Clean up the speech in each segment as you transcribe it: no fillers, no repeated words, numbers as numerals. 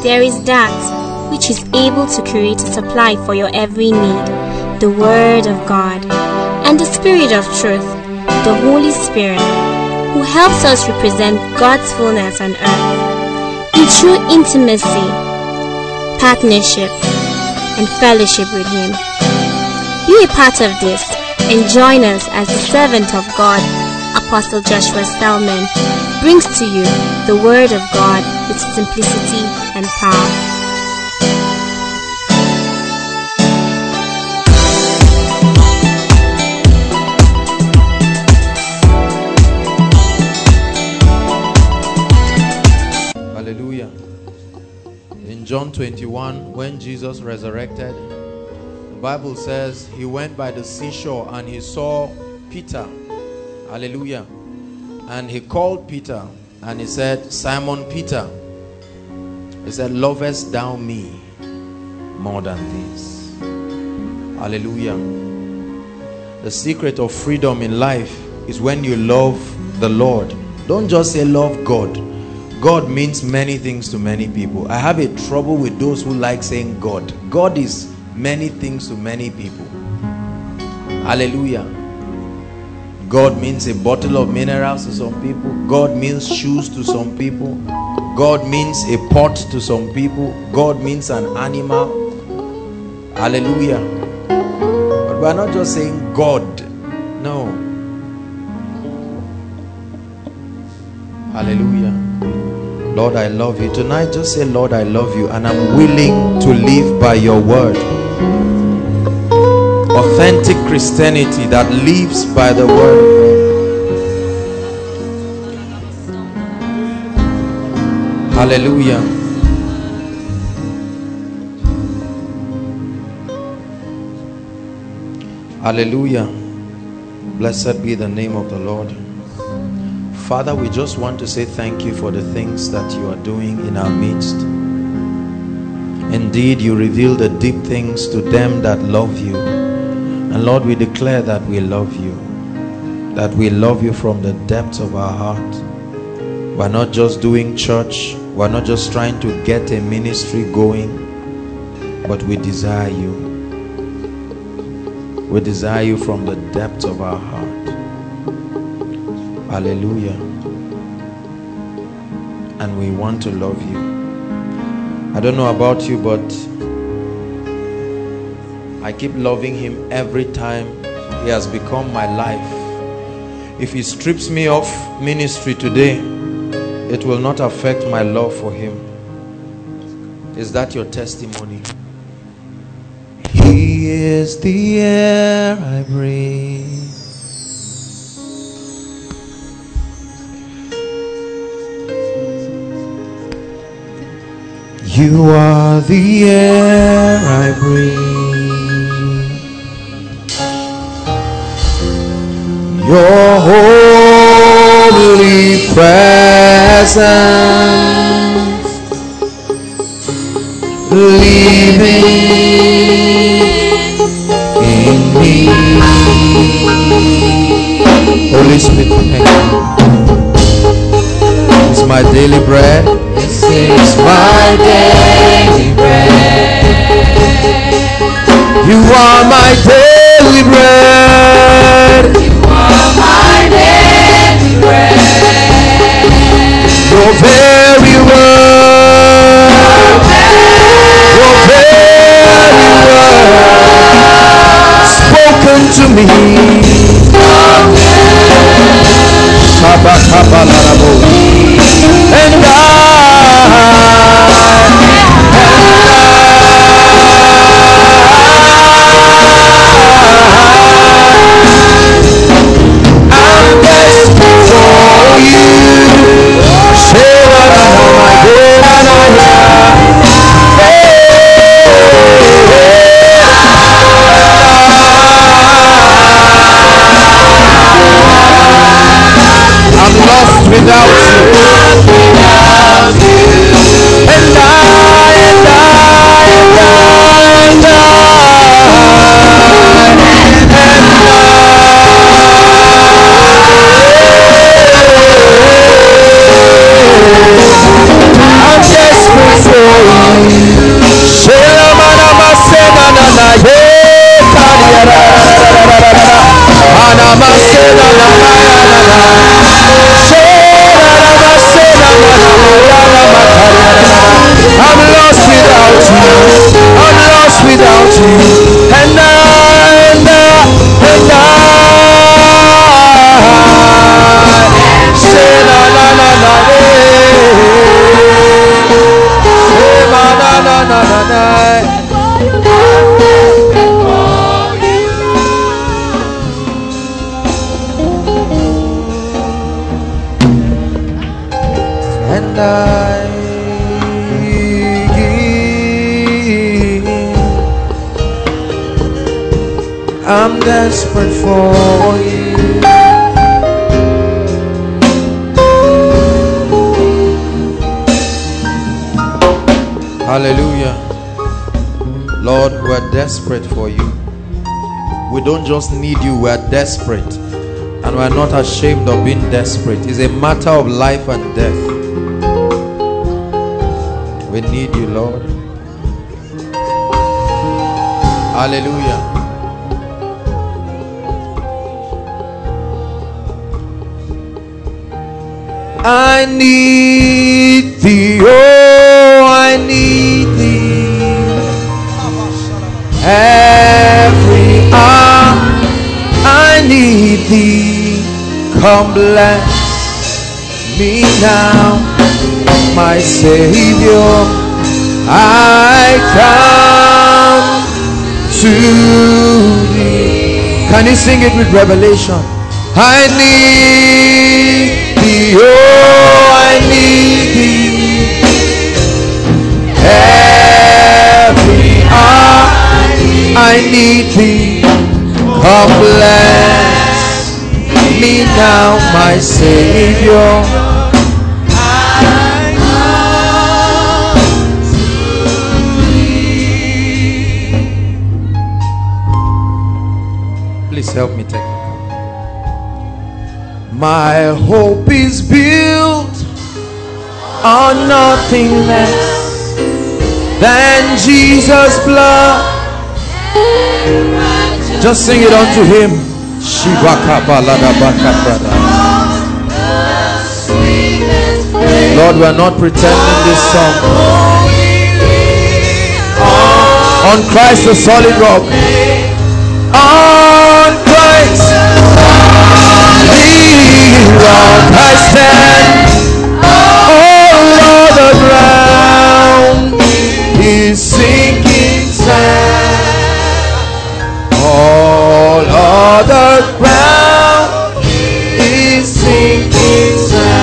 there is that which is able to create a supply for your every need, the Word of God, and the Spirit of truth, the Holy Spirit, who helps us represent God's fullness on earth in true intimacy, partnership, and fellowship with Him. Be a part of this and join us as the servant of God, Apostle Joshua Selman, brings to you the Word of God with simplicity and power. Hallelujah. In John 21, when Jesus resurrected, the Bible says he went by the seashore and he saw Peter. Hallelujah. And he called Peter and he said, Simon Peter, he said, lovest thou me more than this? Hallelujah. The secret of freedom in life is when you love the Lord. Don't just say love God. God means many things to many people. I have a trouble with those who like saying God. God is many things to many people. Hallelujah. God means a bottle of minerals to some people. God means shoes to some people. God means a pot to some people. God means an animal. Hallelujah. But we are not just saying God. No. Hallelujah. Lord, I love you. Tonight, just say, Lord, I love you, and I'm willing to live by your word. Authentic Christianity that lives by the word. Hallelujah. Hallelujah. Blessed be the name of the Lord. Father, we just want to say thank you for the things that you are doing in our midst. Indeed, you reveal the deep things to them that love you. And Lord, we declare that we love you. That we love you from the depths of our heart. We're not just doing church. We're not just trying to get a ministry going. But we desire you. We desire you from the depths of our heart. Hallelujah. And we want to love you. I don't know about you, but I keep loving him every time he has become my life. If he strips me off ministry today, it will not affect my love for him. Is that your testimony? He is the air I breathe. You are the air I breathe. Your holy presence living in me. Holy Spirit, thank you. It's my daily bread. This is my daily bread. You are my daily bread. You are my daily bread. Your very word. Your very word spoken to me. And I'm desperate for you. Say I'm lost without you. I'm lost without you. And I say na na na na na na na na. And I'm desperate for you. Hallelujah. Lord, we're desperate for you. We don't just need you, we're desperate. And we're not ashamed of being desperate. It's a matter of life and death. We need you, Lord. Hallelujah. I need thee, oh, I need thee. Every hour I need thee. Come bless me now, my Savior. I come to thee. Can you sing it with revelation? I need thee, oh, I need thee. Every hour I need thee. Come bless me now, my Savior. Please help me take it. My hope is built on nothing less than Jesus' blood. Just sing it unto him. Lord, we're not pretending this song. On Christ the solid rock. On Christ the rock I stand. All other ground is sinking sand. All other ground is sinking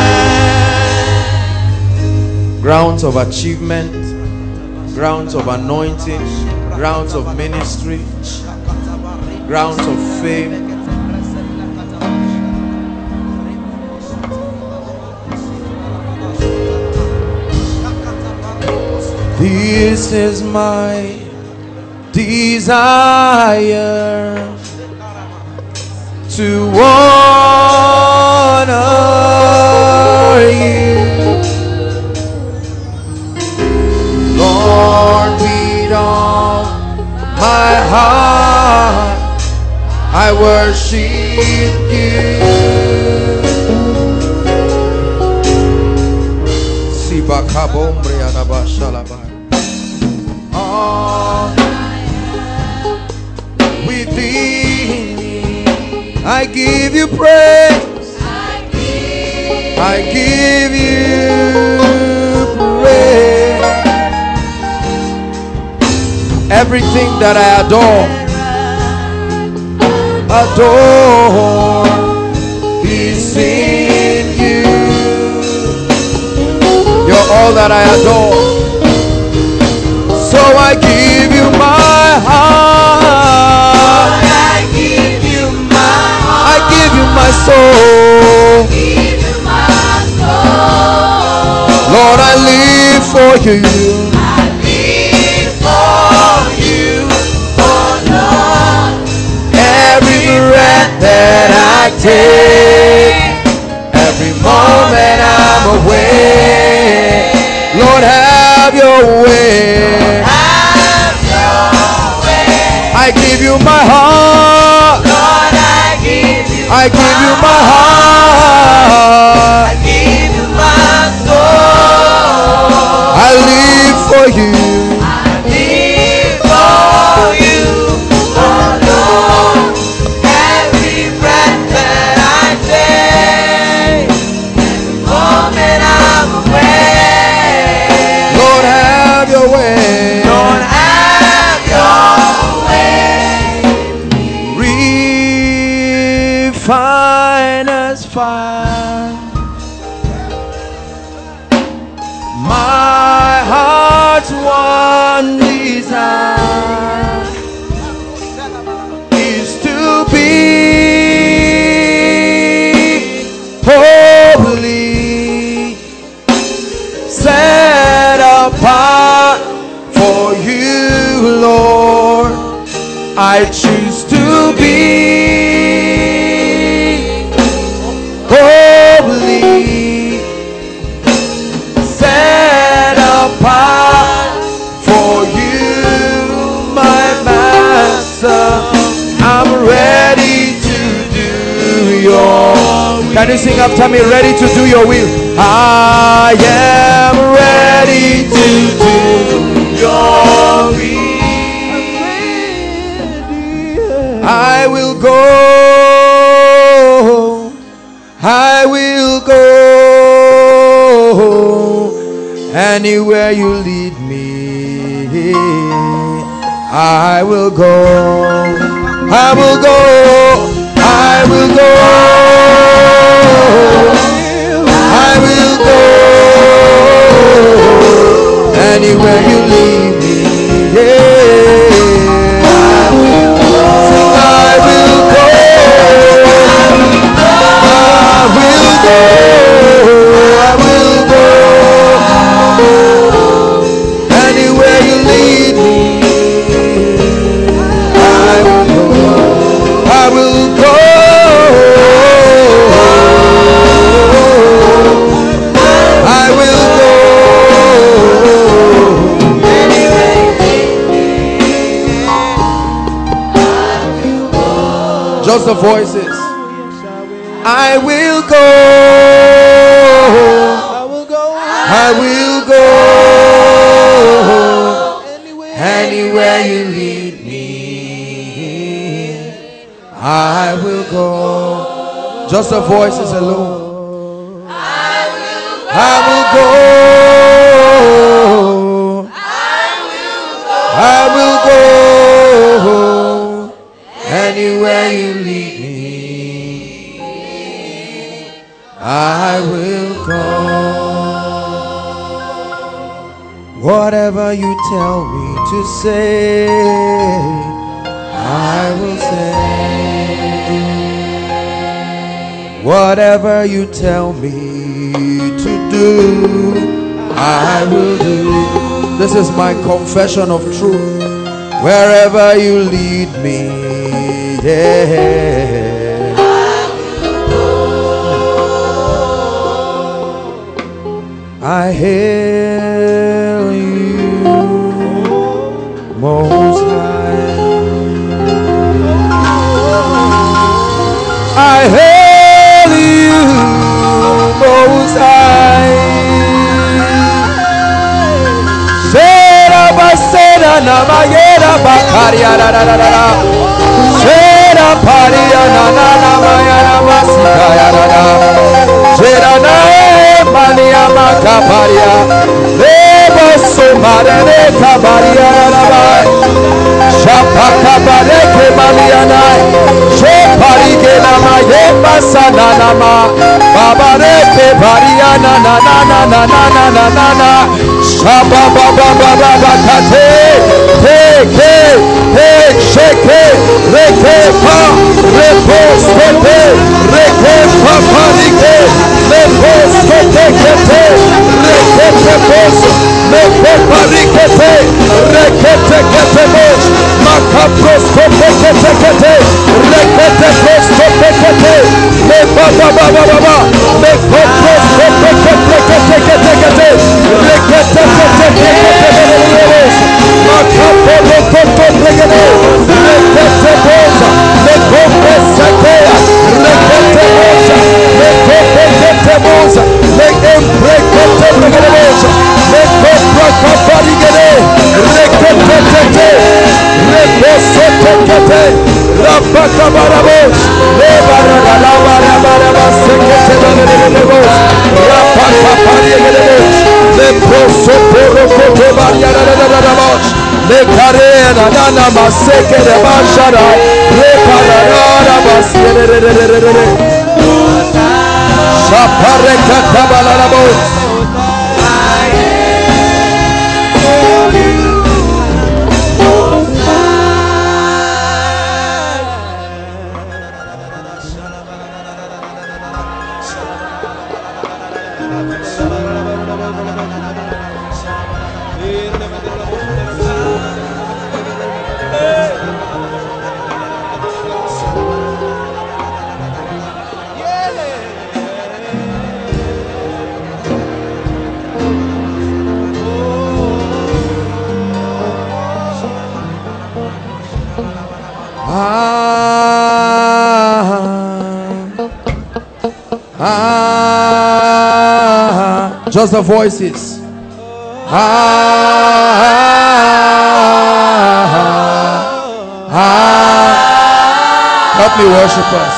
sand. Grounds of achievement, grounds of anointing, grounds of ministry, grounds of fame. This is my desire, to honor you, Lord, with all my heart I worship you. Within me, I give you praise. I give you praise. Everything that I adore is in you. You're all that I adore. So I give you my heart. I give you my heart. I give you my soul. Lord, I live for you. I live for you, oh Lord. Every breath that I take, every moment I'm awake, Lord, have your way. Have your way. I give you my heart. Lord, I give you I give you my heart. I give you my soul. I live for you. I live for you, oh Lord. Every breath that I take, every moment I'm awake. Lord, have your way. Lord, have your way. Refine us fire. My heart's one desire is to be holy, set apart for you, Lord. I choose to be holy, set apart for you, my master. I'm ready to do your will. Can you sing after me? Ready to do your will. I am ready to do your will. I will go. I will go anywhere you lead me. I will go. I will go. I will go. I will go anywhere you lead me. Yeah. I will go. I will go. I will go anywhere you lead me. I will go. I will go. I will go. Just the voices. I will go. I will go. I will go anywhere you lead me. I will go. Just the voices alone. I will go. I will go anywhere you lead me. I will go. Whatever you tell me to say, I will say. Whatever you tell me to do, I will do. This is my confession of truth. Wherever you lead me, yeah. I hail you, Most High. I hail you, Most High. Sera basera na mayera bakaria da da da da. Sera paria na na na mayera masika da da. Sera na Mania Makaparia, Lebo Sumarene Kabaria, Shapakabareke Maliana, Sheparike Namaye Masananama, Babareke Bariana, Nana, Shabababababakate, Sheke, Reke Pa, Repos Pepe, Reke Papanike, Repos Pepe, Rekete Pos, Reke Parikete, Rekete Ketemos, Makapros Kopekete, Rekete Pos Kopekete, Baba, Mekopros Kopekete, Rekete Makapo Rekete Posa, Mekopes Sakea, Rekete sekete rapaka barabos le barada la barabara sekete barabos rapaka barabos le proso poro kote barabos le karena nana maseke de bashara le barada basere shapare katabalabos. Just the voices. Help me worship us.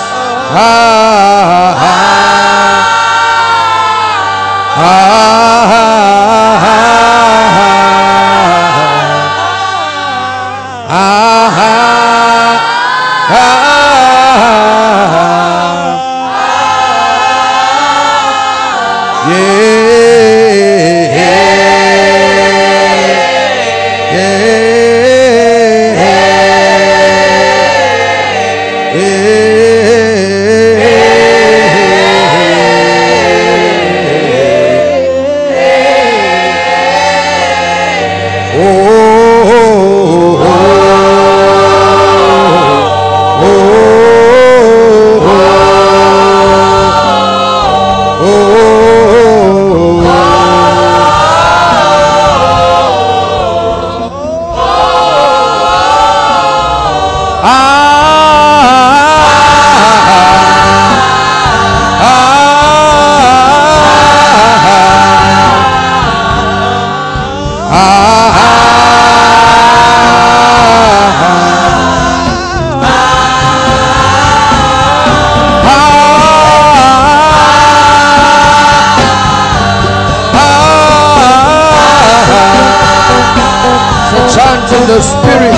In the spirit.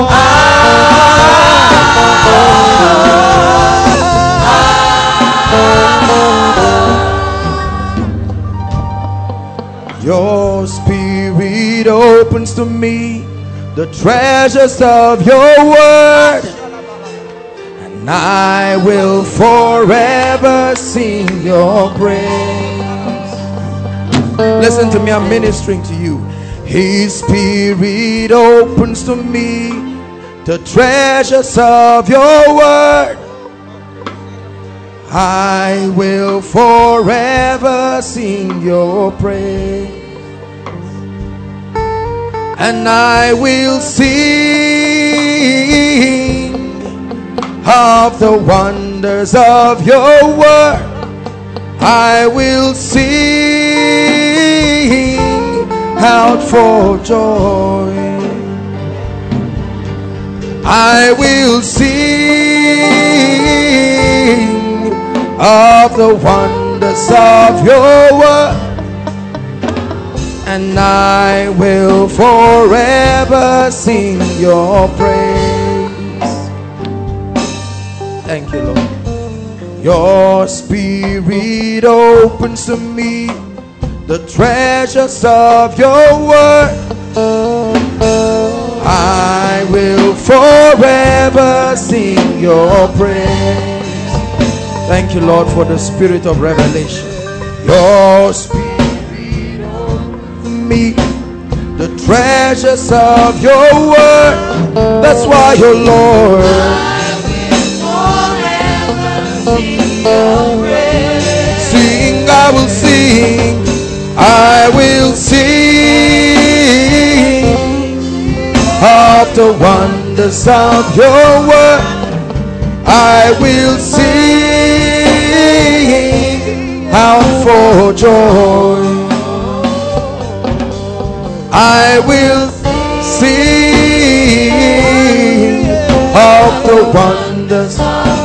Your spirit opens to me the treasures of your word, and I will forever sing your praise. Listen to me, I'm ministering to you. His spirit opens to me the treasures of your word. I will forever sing your praise, and I will sing of the wonders of your word. I will sing out for joy. I will sing of the wonders of your word, and I will forever sing your praise. Thank you, Lord. Your spirit opens to me the treasures of your word. I will forever sing your praise. Thank you, Lord, for the spirit of revelation. Your spirit opens to me the treasures of your word. That's why, your Lord, I will forever sing your praise. Sing, I will sing. I will sing of the wonders of your word. I will sing out for joy. I will sing the wonders,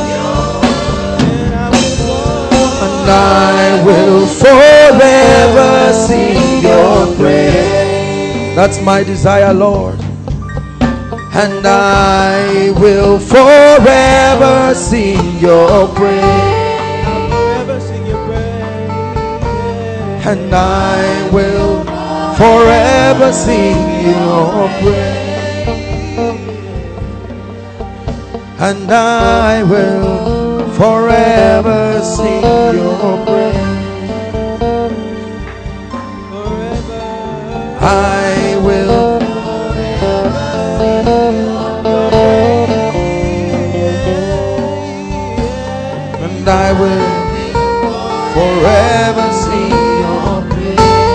and I will forever sing your praise. That's my desire, Lord. And I will forever sing your praise. And I will forever sing your praise. And I will forever sing your praise. I will and I will forever sing your praise.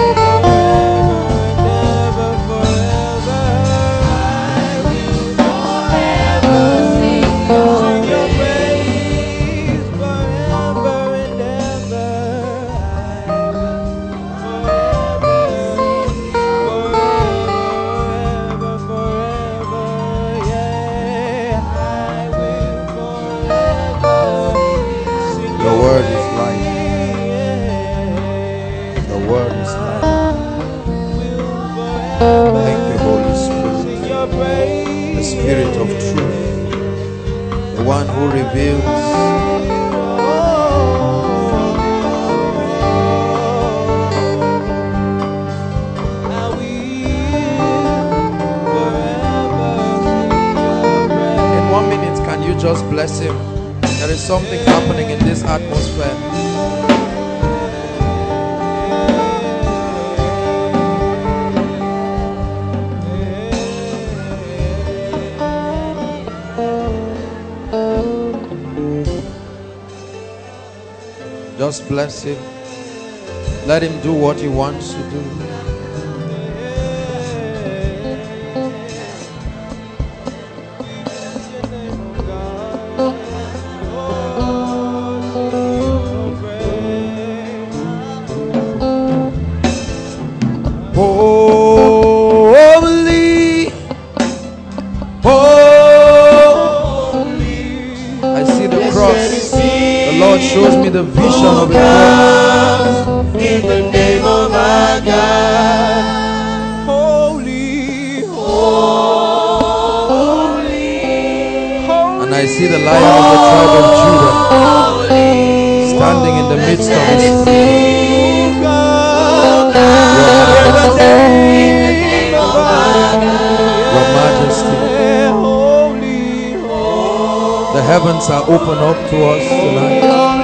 The word is life. The word is life. Thank you, Holy Spirit. The Spirit of truth. The one who reveals. In 1 minute, can you just bless him? There is something happening in this atmosphere. Just bless him. Let him do what he wants to do. Holy, holy. I see the cross. The Lord shows me the vision of the cross. In the name of our God. Holy, Holy, and I see the Lion of the tribe of Judah standing in the midst of his people. Your Majesty, the heavens are open up to us tonight.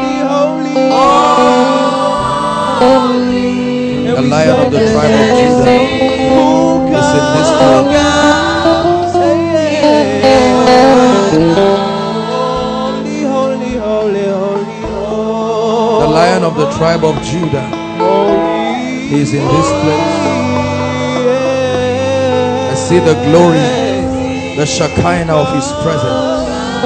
The Lion of the tribe of Judah is in this place. The Lion of the tribe of Judah is in this place. I see the glory, the Shekinah of his presence.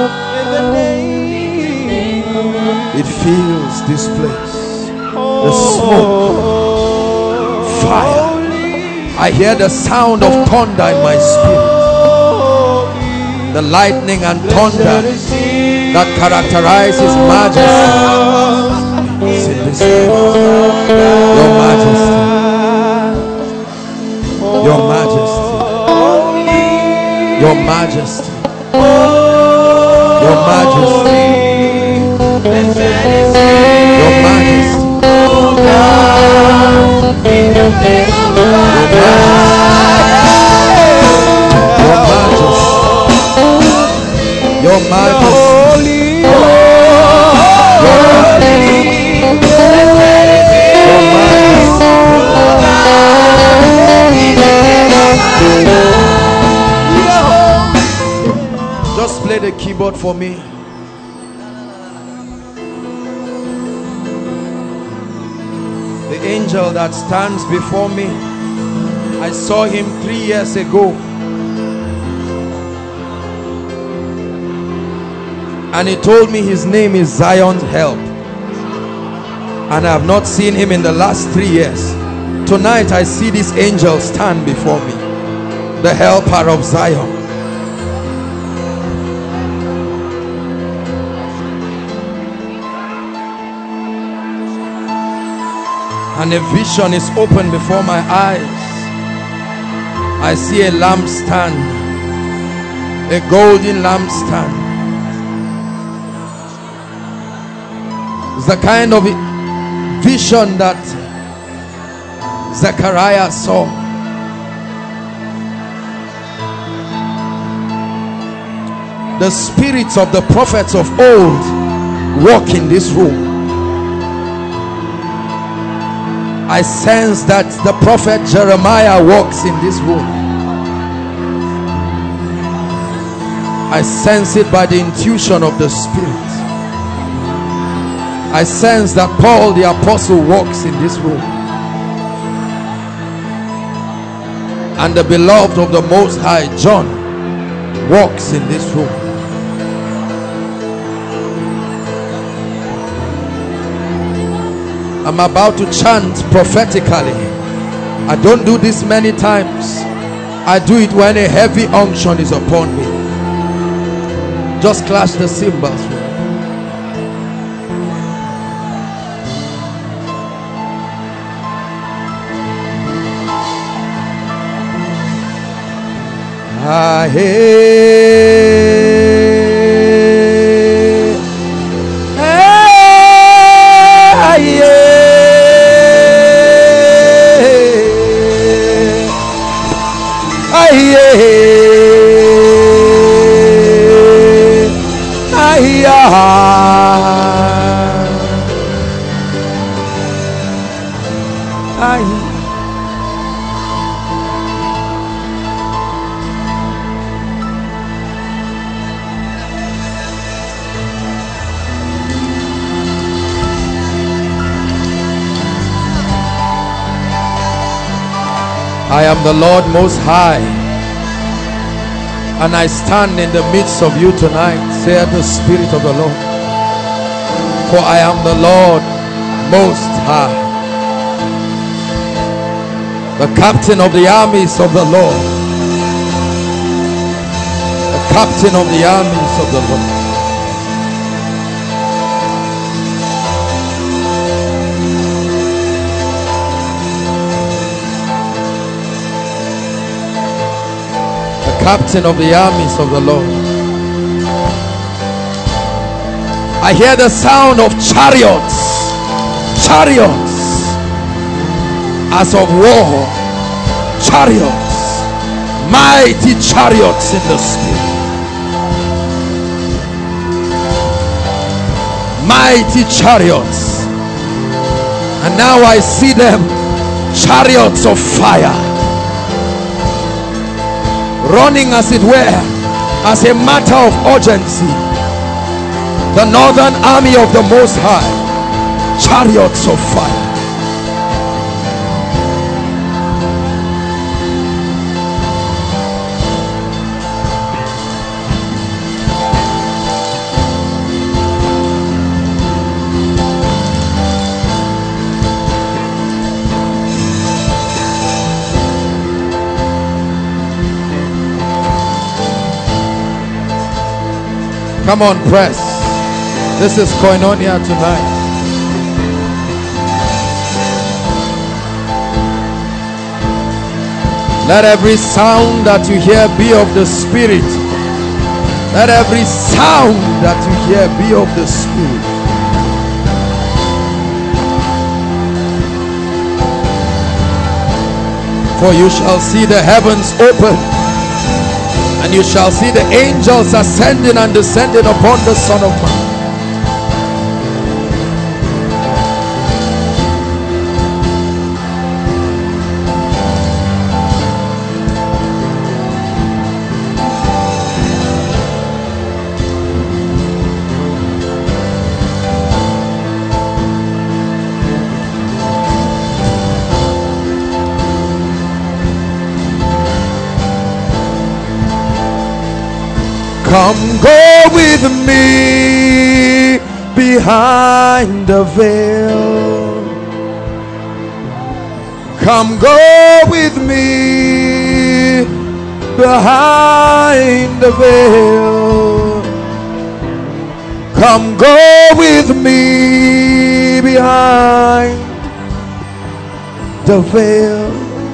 It fills this place. The smoke, fire. I hear the sound of thunder in my spirit. The lightning and thunder that characterize his majesty is in this place. Your majesty, your majesty, your majesty, your majesty, your majesty. Your majesty, just play the keyboard for me. The angel that stands before me, I saw him 3 years ago, and he told me his name is Zion's Help, and I have not seen him in the last 3 years. Tonight I see this angel stand before me, the helper of Zion. And a vision is open before my eyes. I see a lampstand, a golden lampstand. It's the kind of vision that Zechariah saw. The spirits of the prophets of old walk in this room. I sense that the prophet Jeremiah walks in this room. I sense it by the intuition of the Spirit. I sense that Paul the apostle walks in this room. And the beloved of the Most High, John, walks in this room. I'm about to chant prophetically. I don't do this many times. I do it when a heavy unction is upon me. Just clash the cymbals. I am the Lord Most High, and I stand in the midst of you tonight, saith the Spirit of the Lord. For I am the Lord Most High, the captain of the armies of the Lord, the captain of the armies of the Lord. Captain of the armies of the Lord. I hear the sound of chariots, chariots as of war, chariots, mighty chariots in the spirit, mighty chariots. And now I see them, chariots of fire, running as it were, as a matter of urgency. The northern army of the Most High, chariots of fire. Come on, press. This is Koinonia tonight. Let every sound that you hear be of the Spirit. Let every sound that you hear be of the Spirit. For you shall see the heavens open, and you shall see the angels ascending and descending upon the Son of Man. Come go with me behind the veil. Come go with me behind the veil. Come go with me behind the veil.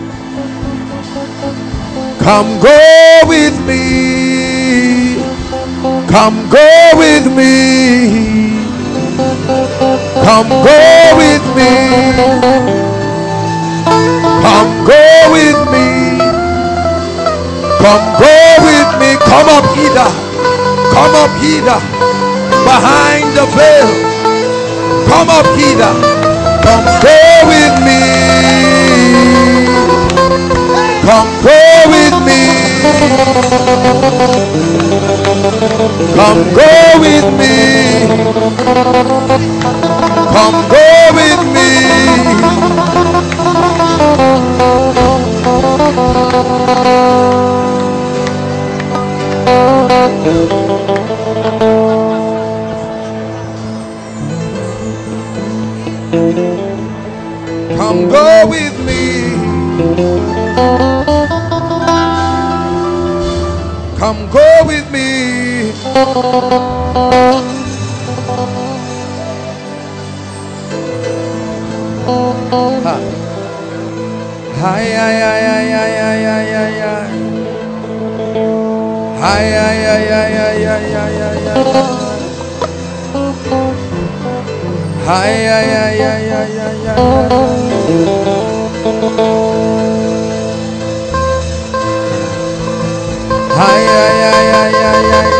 Come go with me. Come go with me. Come go with me. Come go with me. Come go with me. Come up hither. Come up hither. Behind the veil. Come up hither. Come go with me. Come go with me. Come go with me. Come go with me. Come go with me. Come go with me. Ha. Hi, hi, hi, hi, hi, hi, hi, hi, hi. Hi, hi, hi, hi, hi, hi, hi, hi, hi. Hi, hi, hi, hi, hi, hi, hi. Hi, hi, hi, hi, hi, hi, hi, hi.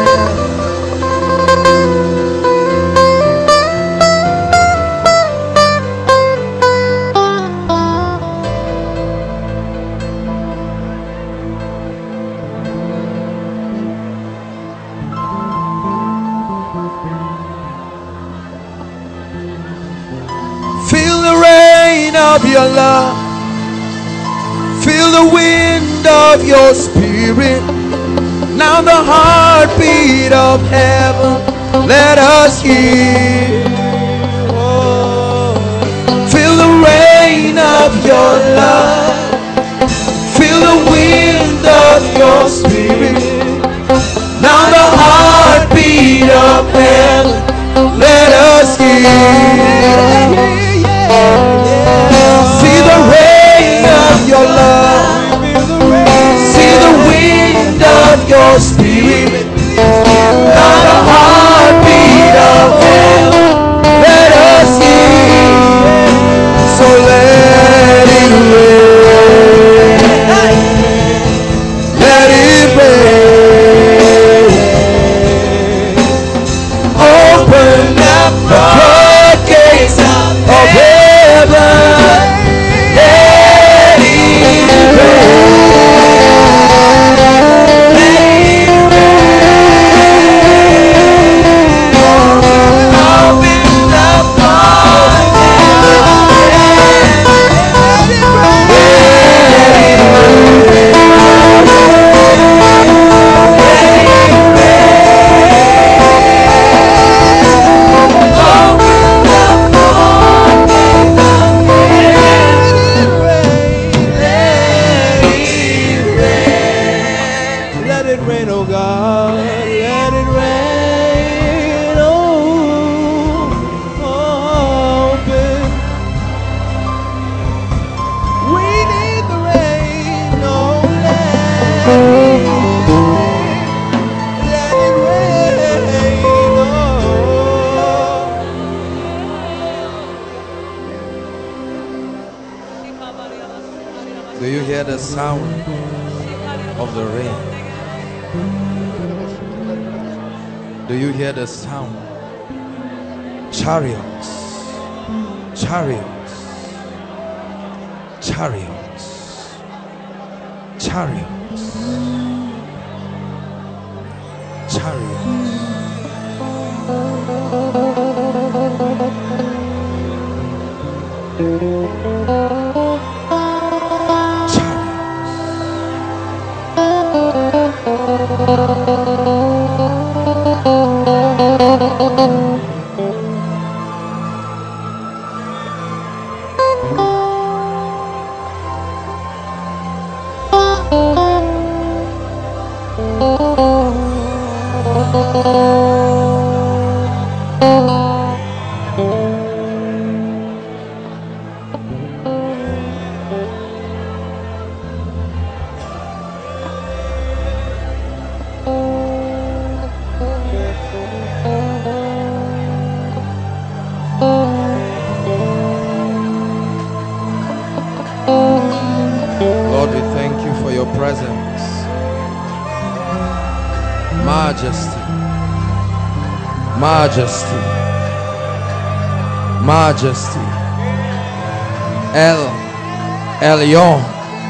Feel the rain of your love. Feel the wind of your spirit. Now the heartbeat of heaven, let us hear. Oh. Feel the rain of your love. Feel the wind of your spirit. Now the heartbeat of heaven, let us hear. See the rain of your love. See the wind of your spirit. Now the heartbeat of heaven, let us hear. So let it rain. Let it rain. Open up the floodgates of heaven. Let it rain. Do you hear the sound of the rain? Do you hear the sound? Chariots, chariots, chariots, chariots, chariots. kings. Majesty, majesty, majesty. El Elyon,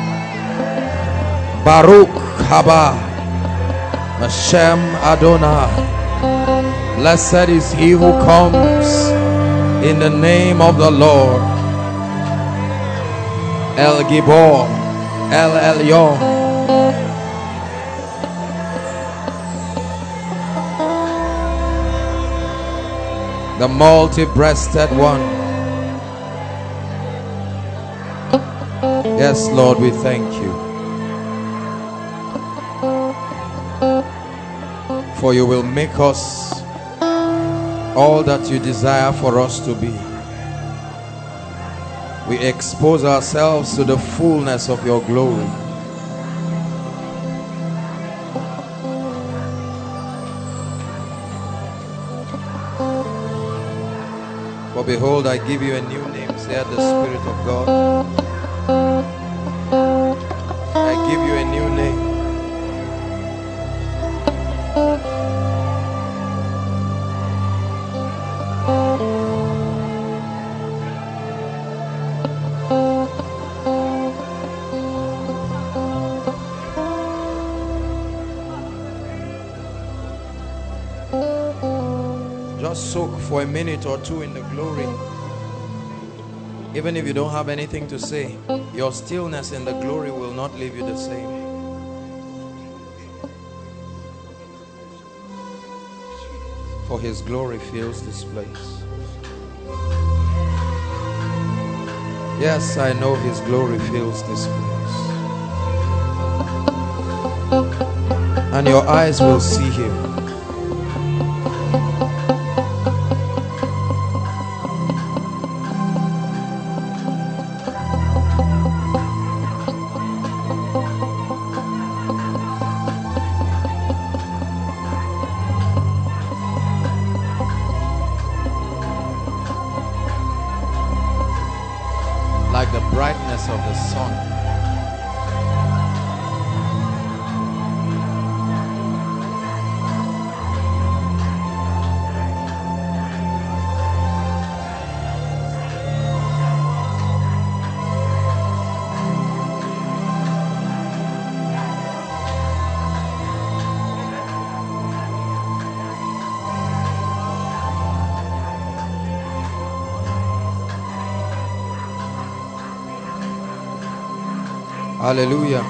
Baruch Haba, Hashem Adonai. Blessed is he who comes in the name of the Lord. El Gibor, El Elyon. The multi-breasted one. Yes, Lord, we thank you. For you will make us all that you desire for us to be. We expose ourselves to the fullness of your glory. For behold, I give you a new name, saith the Spirit of God. I give you a new name. Just soak for a minute or two in the glory. Even if you don't have anything to say, your stillness in the glory will not leave you the same. For his glory fills this place. Yes, I know his glory fills this place. And your eyes will see him. Like the brightness of the sun. Hallelujah.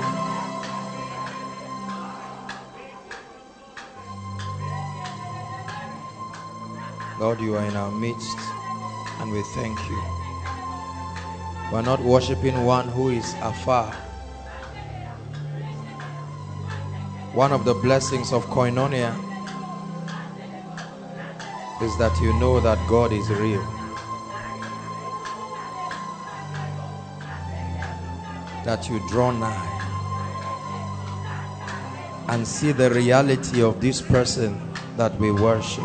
Lord, you are in our midst and we thank you. We are not worshiping one who is afar. One of the blessings of Koinonia is that you know that God is real. That you draw nigh and see the reality of this person that we worship.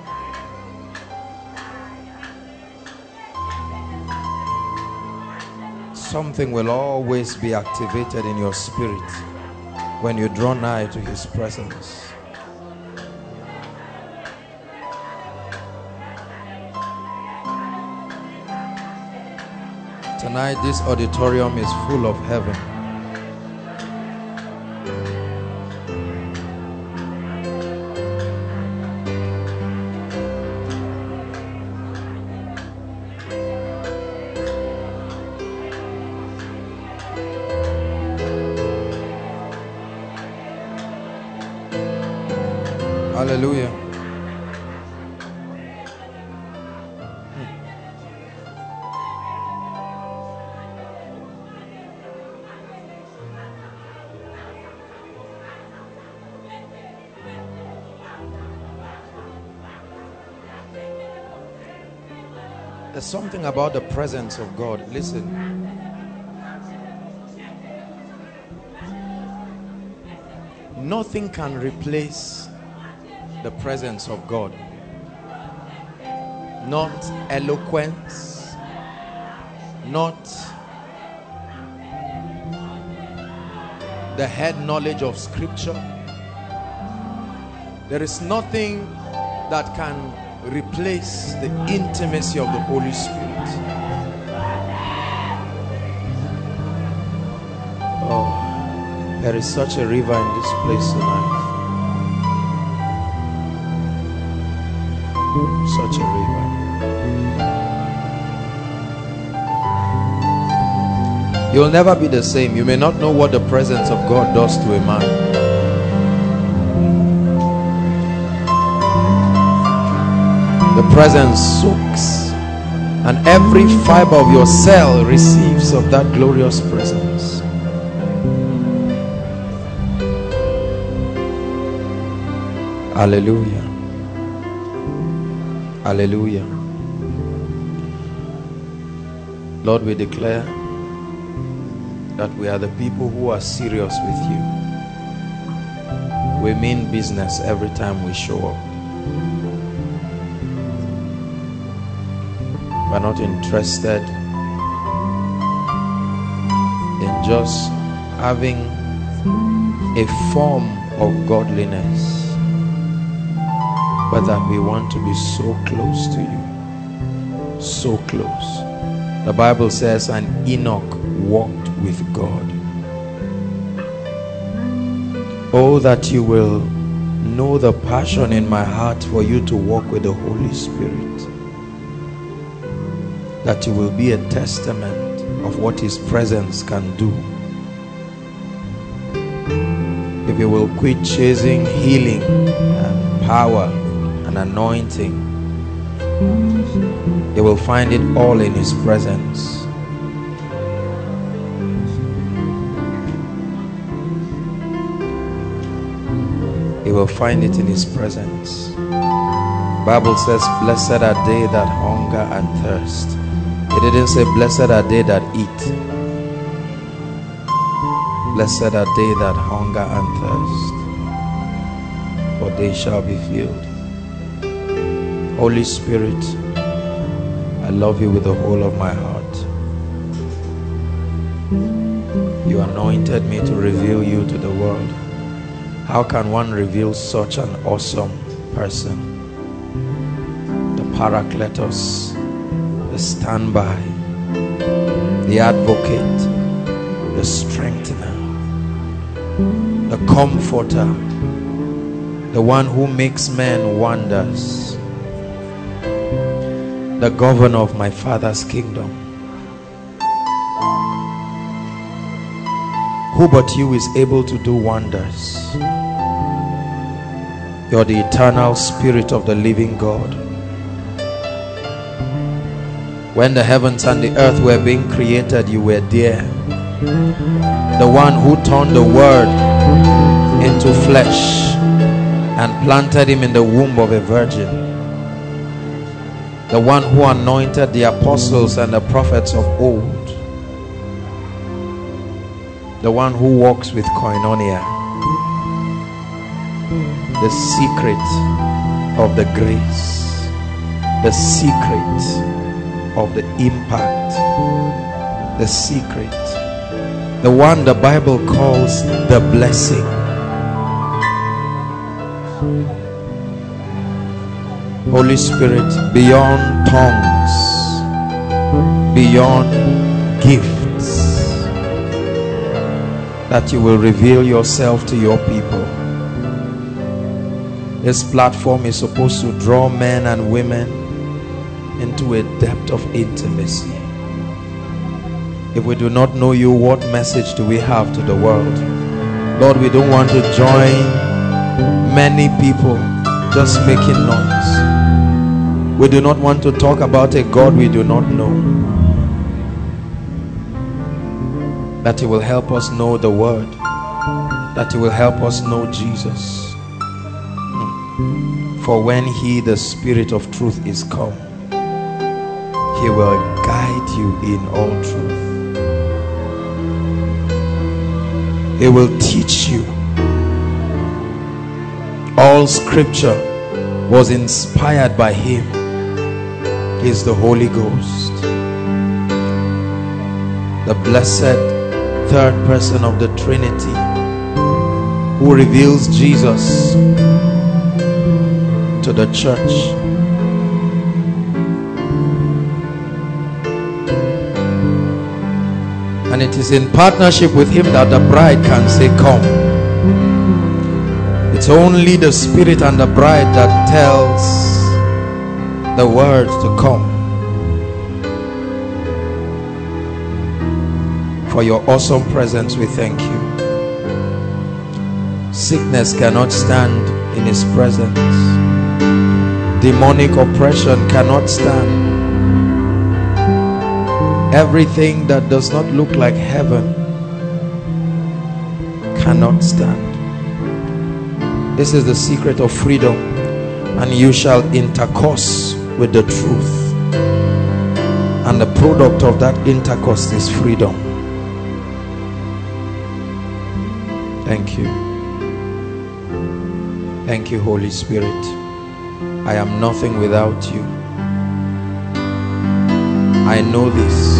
Something will always be activated in your spirit when you draw nigh to his presence. Tonight, this auditorium is full of heaven. Hallelujah. There's something about the presence of God. Listen. Nothing can replace the presence of God. Not eloquence, not the head knowledge of Scripture. There is nothing that can replace the intimacy of the Holy Spirit. Oh, there is such a river in this place tonight. Such a river. You'll never be the same. You may not know what the presence of God does to a man. The presence soaks, and every fiber of your cell receives of that glorious presence. Hallelujah. Hallelujah. Lord, we declare that we are the people who are serious with you. We mean business every time we show up. We're not interested in just having a form of godliness, but that we want to be so close to you. So close. The Bible says, and Enoch walked with God. Oh, that you will know the passion in my heart for you to walk with the Holy Spirit. That you will be a testament of what His presence can do. If you will quit chasing healing and power and anointing, you will find it all in His presence. You will find it in His presence. The Bible says, blessed are they that hunger and thirst. It didn't say, blessed are they that eat. Blessed are they that hunger and thirst, for they shall be filled. Holy Spirit, I love you with the whole of my heart. You anointed me to reveal you to the world. How can one reveal such an awesome person? The Paracletos, the standby, the advocate, the strengthener, the comforter, the one who makes men wonders, the governor of my Father's kingdom. Who but you is able to do wonders? You're the eternal Spirit of the living God. When the heavens and the earth were being created, you were there. The one who turned the Word into flesh and planted Him in the womb of a virgin. The one who anointed the apostles and the prophets of old. The one who walks with koinonia. The secret of the grace. The secret of the impact. The secret. The one the Bible calls the blessing. Holy Spirit, beyond tongues, beyond gifts, that you will reveal yourself to your people. This platform is supposed to draw men and women into a depth of intimacy. If we do not know you, what message do we have to the world? Lord, we don't want to join many people just making noise. We do not want to talk about a God we do not know. That He will help us know the Word. That He will help us know Jesus. For when He, the Spirit of truth, is come, He will guide you in all truth. He will teach you. All Scripture was inspired by Him. He is the Holy Ghost, the blessed third person of the Trinity, who reveals Jesus to the church. And it is in partnership with him that the bride can say, come. It's only the Spirit and the bride that tells the word to come. For your awesome presence, we thank you. Sickness cannot stand in his presence. Demonic oppression cannot stand. Everything that does not look like heaven cannot stand. This is the secret of freedom. And you shall intercourse with the truth. And the product of that intercourse is freedom. Thank you. Thank you, Holy Spirit. I am nothing without you. I know this.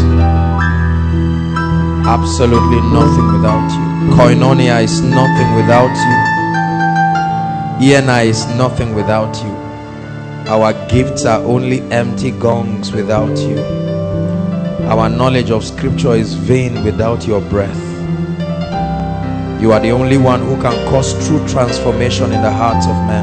Absolutely nothing without you. Koinonia is nothing without you. ENI is nothing without you. Our gifts are only empty gongs without you. Our knowledge of scripture is vain without your breath. You are the only one who can cause true transformation in the hearts of men.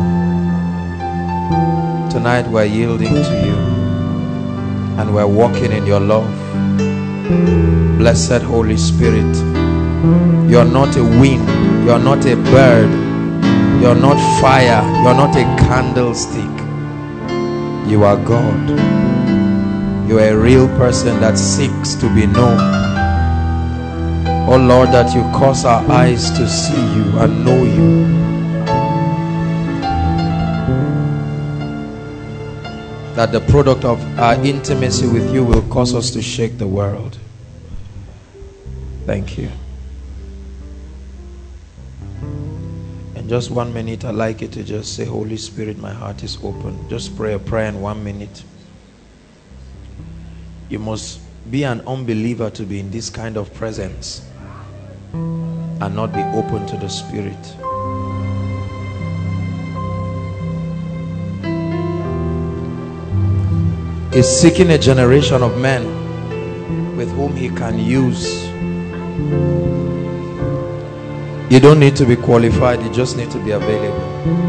Tonight we're yielding to you and we're walking in your love. Blessed Holy Spirit, you're not a wind, you're not a bird, you're not fire, you're not a candlestick. You are God. You are a real person that seeks to be known. Oh Lord, that you cause our eyes to see you and know you. That the product of our intimacy with you will cause us to shake the world. Thank you. In just 1 minute, I'd like you to just say, Holy Spirit, my heart is open. Just pray a prayer in 1 minute. You must be an unbeliever to be in this kind of presence and not be open to the Spirit. He's seeking a generation of men with whom he can use. You don't need to be qualified, you just need to be available.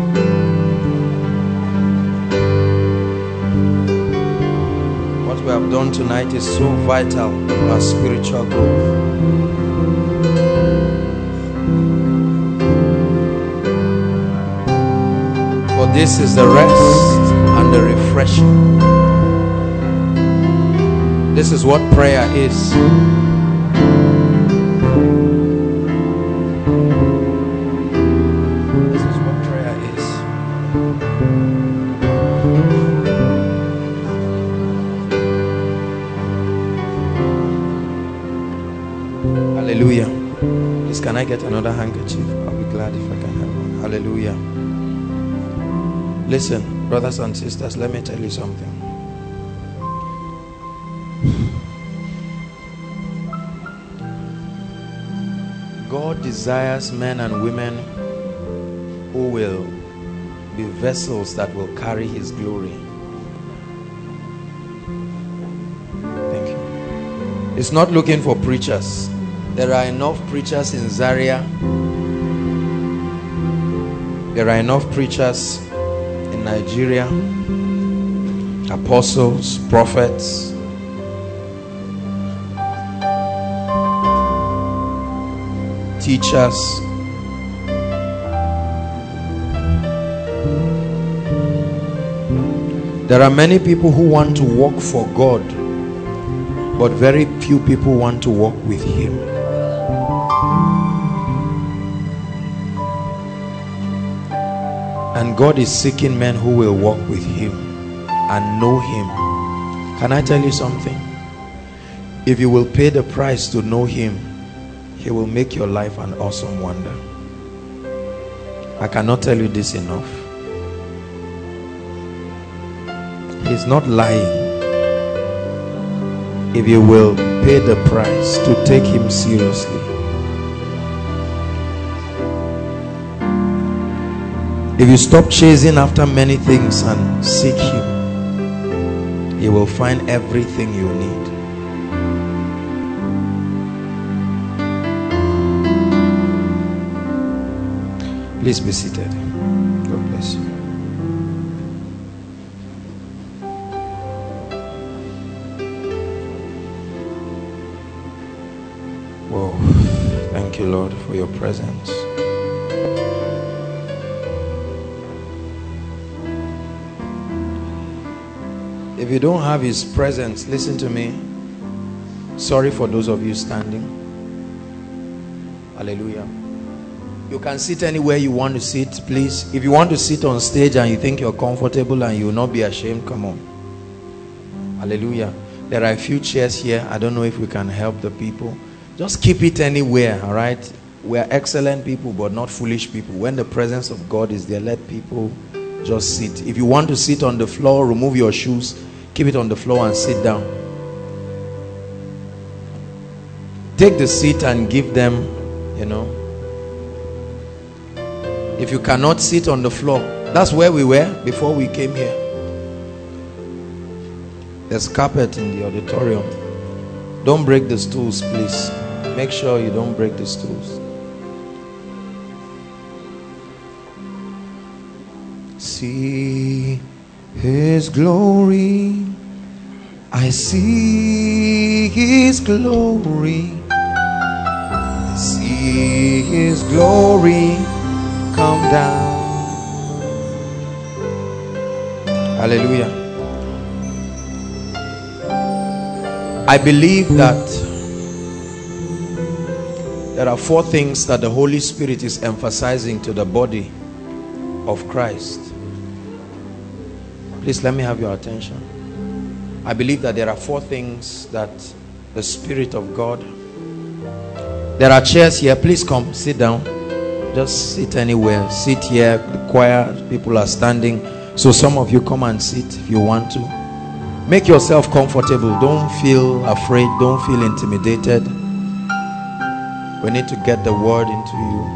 What we have done tonight is so vital to our spiritual growth. For this is the rest and the refreshing. This is what prayer is. This is what prayer is. Hallelujah. Please, can I get another handkerchief? I'll be glad if I can have one. Hallelujah. Listen, brothers and sisters, let me tell you something. God desires men and women who will be vessels that will carry his glory. Thank you. It's not looking for preachers. There are enough preachers in Zaria. There are enough preachers in Nigeria. Apostles, prophets. Teachers. There are many people who want to walk for God, but very few people want to walk with him. And God is seeking men who will walk with him and know him. Can I tell you something? If you will pay the price to know him, he will make your life an awesome wonder. I cannot tell you this enough. He's not lying. If you will pay the price to take him seriously. If you stop chasing after many things and seek him, you will find everything you need. Please be seated. God bless you. Whoa. Thank you, Lord, for your presence. If you don't have his presence, listen to me. Sorry for those of you standing. Hallelujah. You can sit anywhere you want to sit, please. If you want to sit on stage and you think you're comfortable and you will not be ashamed, come on. Hallelujah. There are a few chairs here. I don't know if we can help the people. Just keep it anywhere, all right? We are excellent people, but not foolish people. When the presence of God is there, let people just sit. If you want to sit on the floor, remove your shoes. Keep it on the floor and sit down. Take the seat and give them, you know. If you cannot sit on the floor, that's where we were before we came here. There's carpet in the auditorium. Don't break the stools, please. Make sure you don't break the stools. See his glory. I see his glory. I see his glory come down. Hallelujah. I believe that there are 4 things that the Holy Spirit is emphasizing to the body of Christ. Please let me have your attention. I believe that there are 4 things that the Spirit of God. There are chairs here. Please come, sit down. Just sit anywhere. Sit here. The choir people are standing. So some of you come and sit if you want to. Make yourself comfortable. Don't feel afraid. Don't feel intimidated. We need to get the word into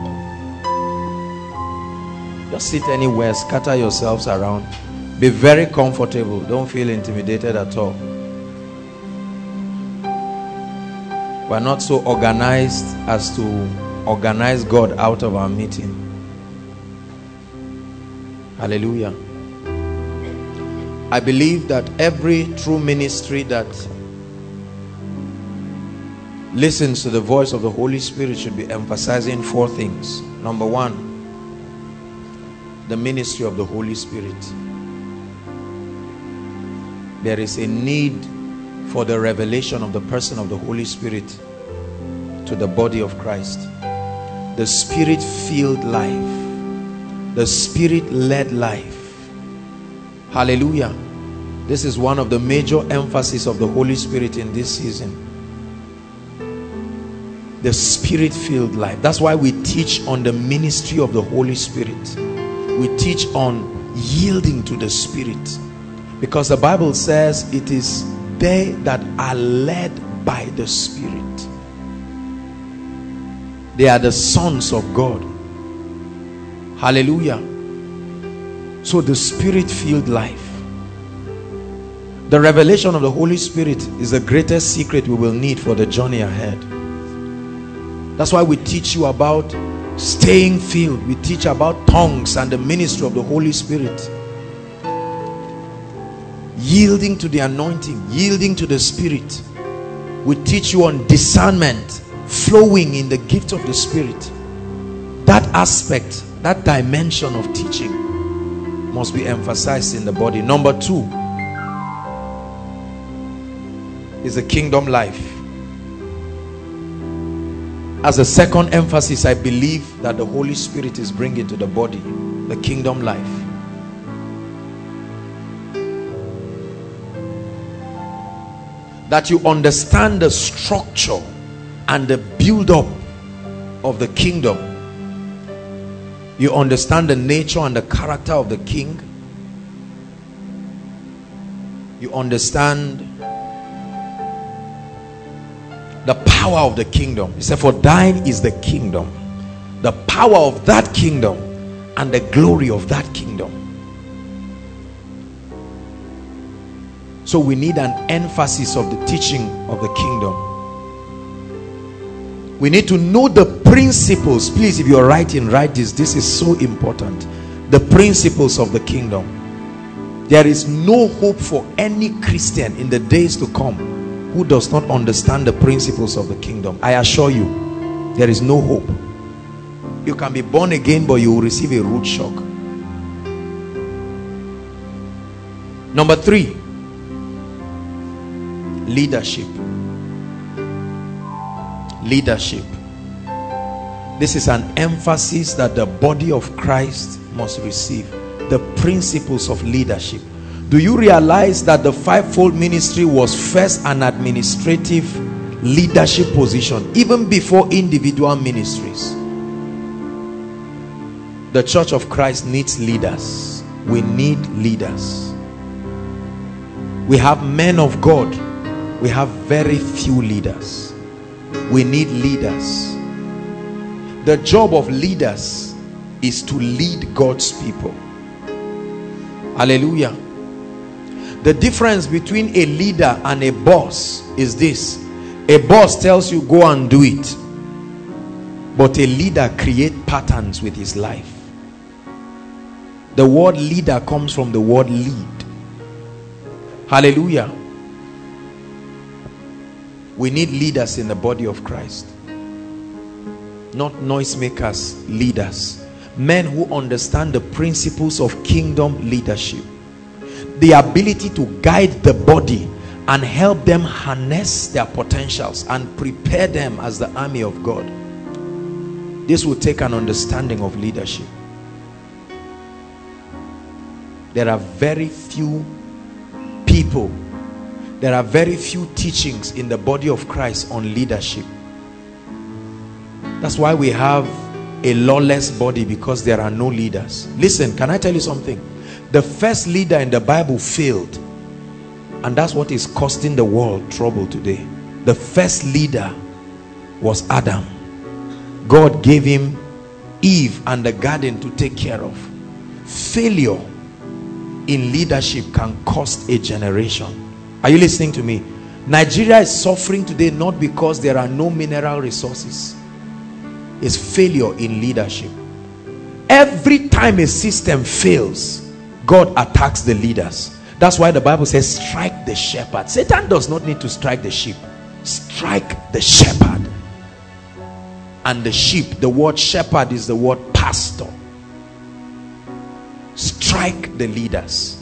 you. Just sit anywhere. Scatter yourselves around. Be very comfortable. Don't feel intimidated at all. We're not so organized as to organize God out of our meeting. Hallelujah. I believe that every true ministry that listens to the voice of the Holy Spirit should be emphasizing 4 things. Number 1, the ministry of the Holy Spirit. There is a need for the revelation of the person of the Holy Spirit to the body of Christ. The Spirit-filled life, the Spirit-led life. Hallelujah. This is one of the major emphasis of the Holy Spirit in this season. The Spirit-filled life. That's why we teach on the ministry of the Holy Spirit. We teach on yielding to the Spirit. Because the Bible says it is they that are led by the Spirit. They are the sons of God. Hallelujah. So the Spirit-filled life. The revelation of the Holy Spirit is the greatest secret we will need for the journey ahead. That's why we teach you about staying filled. We teach about tongues and the ministry of the Holy Spirit. Yielding to the anointing, yielding to the Spirit. We teach you on discernment, flowing in the gift of the Spirit. That aspect, that dimension of teaching must be emphasized in the body. Number 2 is the kingdom life. As a second emphasis, I believe that the Holy Spirit is bringing to the body the kingdom life. That you understand the structure and the build-up of the kingdom. You understand the nature and the character of the king. You understand the power of the kingdom. He said, for thine is the kingdom, the power of that kingdom, and the glory of that kingdom. So we need an emphasis of the teaching of the kingdom. We need to know the principles. Please, if you're writing, write this. This is so important. The principles of the kingdom. There is no hope for any Christian in the days to come who does not understand the principles of the kingdom. I assure you, there is no hope. You can be born again, but you will receive a root shock. Number 3, leadership. Leadership. This is an emphasis that the body of Christ must receive. The principles of leadership. Do you realize that the fivefold ministry was first an administrative leadership position, even before individual ministries? The Church of Christ needs leaders. We need leaders. We have men of God. We have very few leaders. We need leaders. The job of leaders is to lead God's people. Hallelujah. The difference between a leader and a boss is this: a boss tells you go and do it, but a leader creates patterns with his life. The word leader comes from the word lead. Hallelujah. We need leaders in the body of Christ, not noisemakers, leaders. Men who understand the principles of kingdom leadership, the ability to guide the body and help them harness their potentials and prepare them as the army of God. This will take an understanding of leadership. There are very few people, there are very few teachings in the body of Christ on leadership. That's why we have a lawless body, because there are no leaders. Listen, can I tell you something? The first leader in the Bible failed, and that's what is costing the world trouble today. The first leader was Adam. God gave him Eve and the garden to take care of. Failure in leadership can cost a generation. Are you listening to me? Nigeria is suffering today not because there are no mineral resources. It's failure in leadership. Every time a system fails, God attacks the leaders. That's why the Bible says strike the shepherd. Satan does not need to strike the sheep. Strike the shepherd. And the sheep, the word shepherd is the word pastor. Strike the leaders.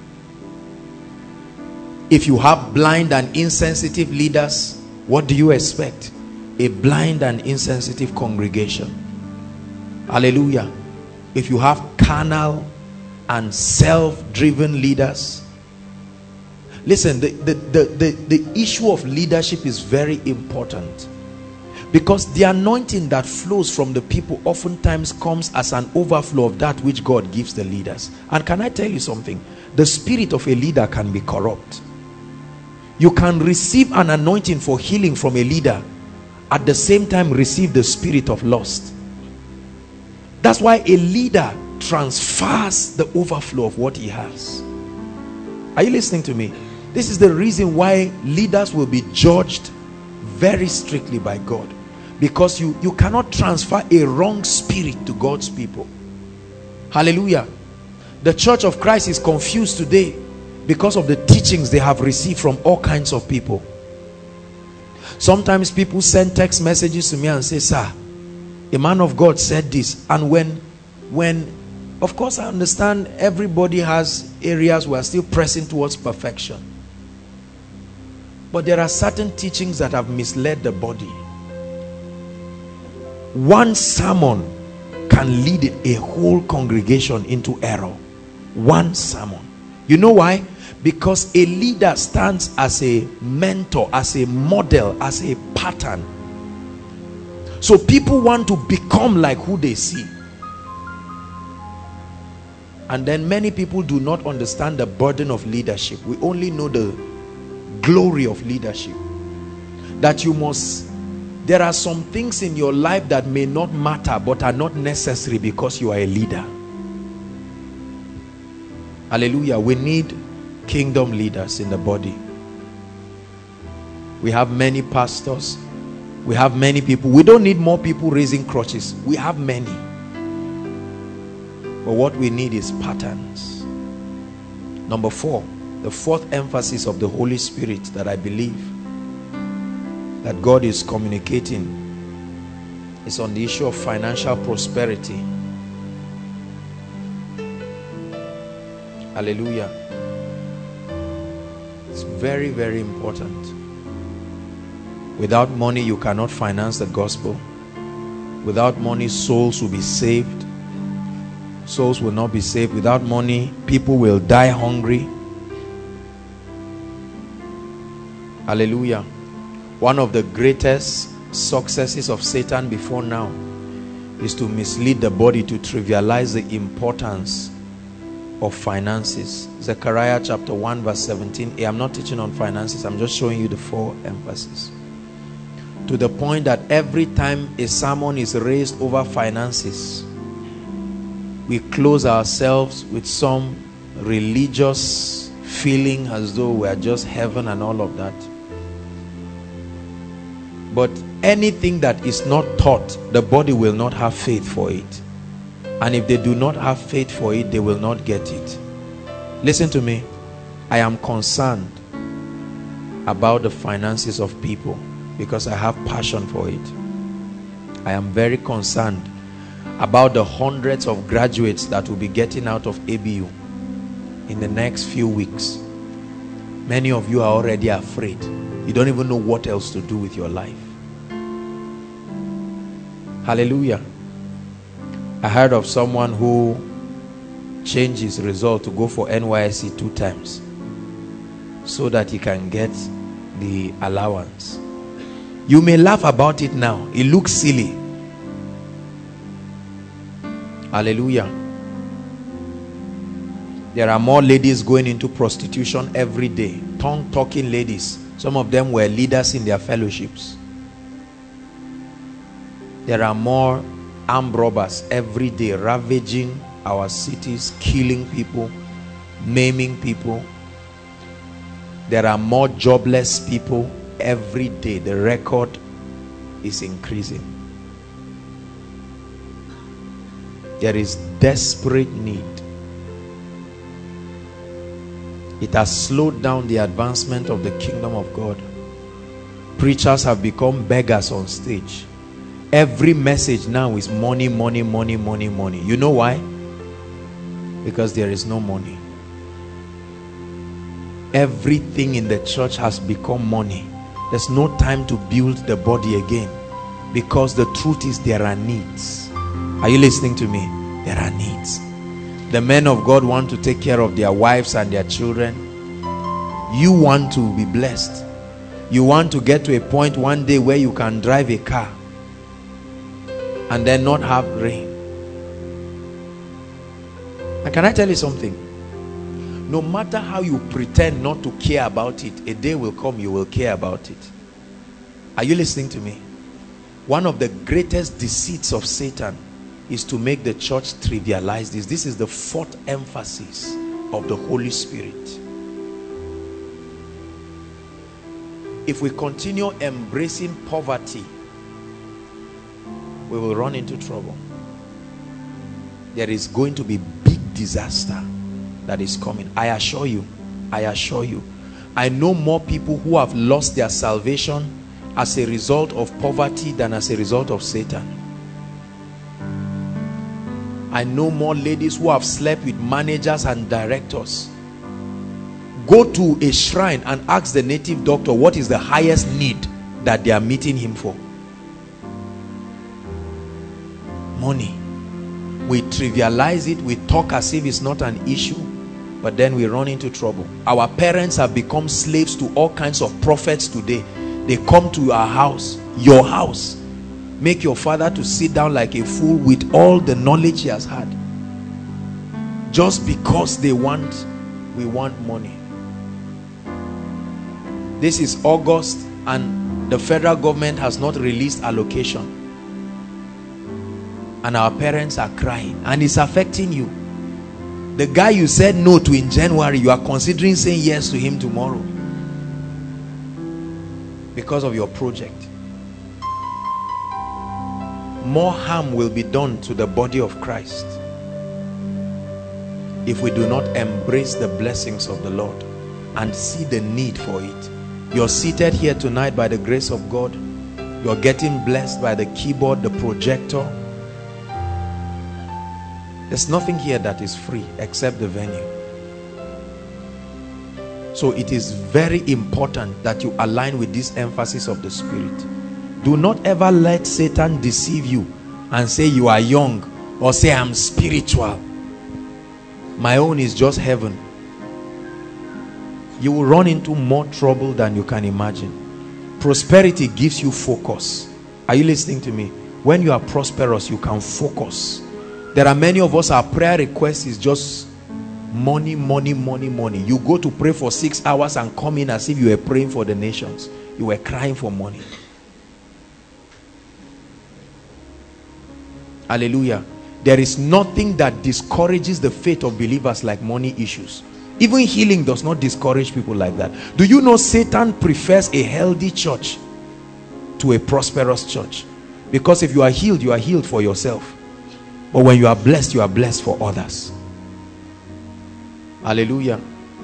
If you have blind and insensitive leaders, what do you expect? A blind and insensitive congregation. Hallelujah. If you have carnal and self-driven leaders, listen, the issue of leadership is very important, because the anointing that flows from the people oftentimes comes as an overflow of that which God gives the leaders. And can I tell you something? The spirit of a leader can be corrupt. You can receive an anointing for healing from a leader, at the same time receive the spirit of lust. That's why a leader transfers the overflow of what he has. Are you listening to me? This is the reason why leaders will be judged very strictly by God, because you cannot transfer a wrong spirit to God's people. Hallelujah. The Church of Christ is confused today because of the teachings they have received from all kinds of people. Sometimes people send text messages to me and say, sir, a man of God said this. And when of course I understand everybody has areas we are still pressing towards perfection, but there are certain teachings that have misled the body. One sermon can lead a whole congregation into error. One sermon. You know why? Because a leader stands as a mentor, as a model, as a pattern. So people want to become like who they see. And then many people do not understand the burden of leadership. We only know the glory of leadership. That you must, there are some things in your life that may not matter but are not necessary because you are a leader. Hallelujah. We need kingdom leaders in the body. We have many pastors. We have many people. We don't need more people raising crutches. We have many. But what we need is patterns. Number 4, the fourth emphasis of the Holy Spirit that I believe that God is communicating is on the issue of financial prosperity. Hallelujah. It's very, very important. Without money, you cannot finance the gospel. Without money, souls will be saved. Souls will not be saved. Without money, people will die hungry. Hallelujah. One of the greatest successes of Satan before now is to mislead the body, to trivialize the importance of finances. Zechariah chapter 1 verse 17. I'm not teaching on finances. I'm just showing you the 4 emphases. To the point that every time a sermon is raised over finances, we close ourselves with some religious feeling as though we are just heaven and all of that. But anything that is not taught, the body will not have faith for it. And if they do not have faith for it, they will not get it. Listen to me. I am concerned about the finances of people because I have passion for it. I am very concerned about the hundreds of graduates that will be getting out of ABU in the next few weeks. Many of you are already afraid. You don't even know what else to do with your life. Hallelujah. I heard of someone who changed his result to go for NYSC 2 times so that he can get the allowance. You may laugh about it now. It looks silly. Hallelujah. There are more ladies going into prostitution every day. Tongue-talking ladies. Some of them were leaders in their fellowships. There are more armed robbers every day, ravaging our cities, killing people, maiming people. There are more jobless people every day. The record is increasing. There is desperate need. It has slowed down the advancement of the kingdom of God. Preachers have become beggars on stage. Every message now is money, money, money, money, money. You know why? Because there is no money. Everything in the church has become money. There's no time to build the body again, because the truth is there are needs. Are you listening to me? There are needs. The men of God want to take care of their wives and their children. You want to be blessed. You want to get to a point one day where you can drive a car and then not have rain. And can I tell you something? No matter how you pretend not to care about it, a day will come you will care about it. Are you listening to me? One of the greatest deceits of Satan is to make the church trivialize this. This is the 4th emphasis of the Holy Spirit. If we continue embracing poverty, we will run into trouble. There is going to be big disaster that is coming. I assure you. I assure you. I know more people who have lost their salvation as a result of poverty than as a result of Satan. I know more ladies who have slept with managers and directors. Go to a shrine and ask the native doctor what is the highest need that they are meeting him for. Money. We trivialize it, we talk as if it's not an issue, but then we run into trouble. Our parents have become slaves to all kinds of prophets today. They come to our house, your house, make your father to sit down like a fool with all the knowledge he has had, just because we want money. This is August and the federal government has not released allocation, and our parents are crying, and it's affecting you. The guy you said no to in January, you are considering saying yes to him tomorrow because of your project. More harm will be done to the body of Christ if we do not embrace the blessings of the Lord and see the need for it. You're seated here tonight by the grace of God. You're getting blessed by the keyboard, the projector. There's nothing here that is free except the venue. So it is very important that you align with this emphasis of the Spirit. Do not ever let Satan deceive you and say you are young, or say I'm spiritual. My own is just heaven. You will run into more trouble than you can imagine. Prosperity gives you focus. Are you listening to me? When you are prosperous, you can focus. There are many of us, our prayer request is just money, money, money, money. You go to pray for 6 hours and come in as if you were praying for the nations. You were crying for money. Hallelujah. There is nothing that discourages the faith of believers like money issues. Even healing does not discourage people like that. Do you know Satan prefers a healthy church to a prosperous church? Because if you are healed for yourself. But when you are blessed for others. Hallelujah.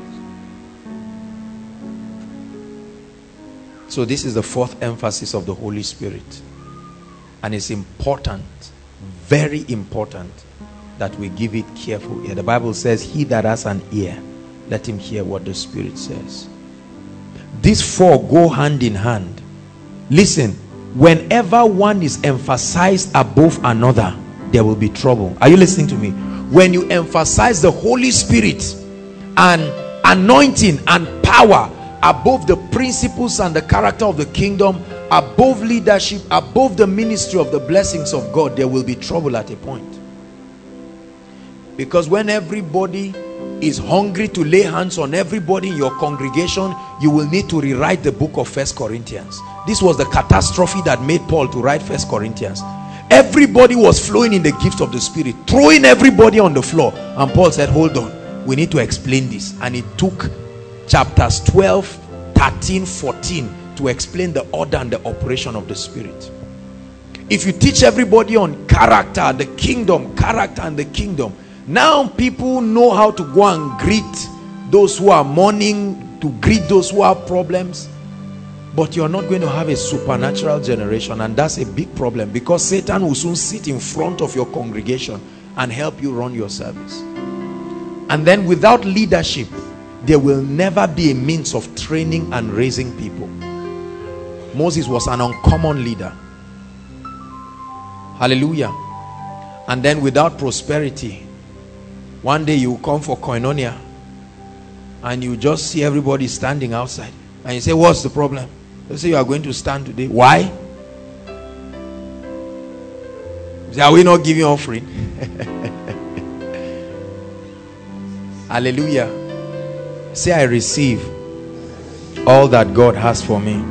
So this is the fourth emphasis of the Holy Spirit. And it's important, very important, that we give it careful ear. The Bible says, he that has an ear, let him hear what the Spirit says. These four go hand in hand. Listen, whenever one is emphasized above another, there will be trouble. Are you listening to me? When you emphasize the Holy Spirit and anointing and power above the principles and the character of the kingdom, above leadership, above the ministry of the blessings of God, there will be trouble at a point. Because when everybody is hungry to lay hands on everybody in your congregation, you will need to rewrite the book of 1 Corinthians. This was the catastrophe that made Paul to write 1 Corinthians. Everybody was flowing in the gift of the Spirit, throwing everybody on the floor. And Paul said, hold on, we need to explain this. And it took chapters 12, 13, 14 to explain the order and the operation of the Spirit. If you teach everybody on character, the kingdom, character and the kingdom, now people know how to go and greet those who are mourning, to greet those who have problems. But you're not going to have a supernatural generation, and that's a big problem, because Satan will soon sit in front of your congregation and help you run your service. And then without leadership, there will never be a means of training and raising people. Moses was an uncommon leader. Hallelujah. And then without prosperity, one day you come for koinonia and you just see everybody standing outside and you say, what's the problem? They say, you are going to stand today. Why? Say, are we not giving offering? Hallelujah. Say, I receive all that God has for me.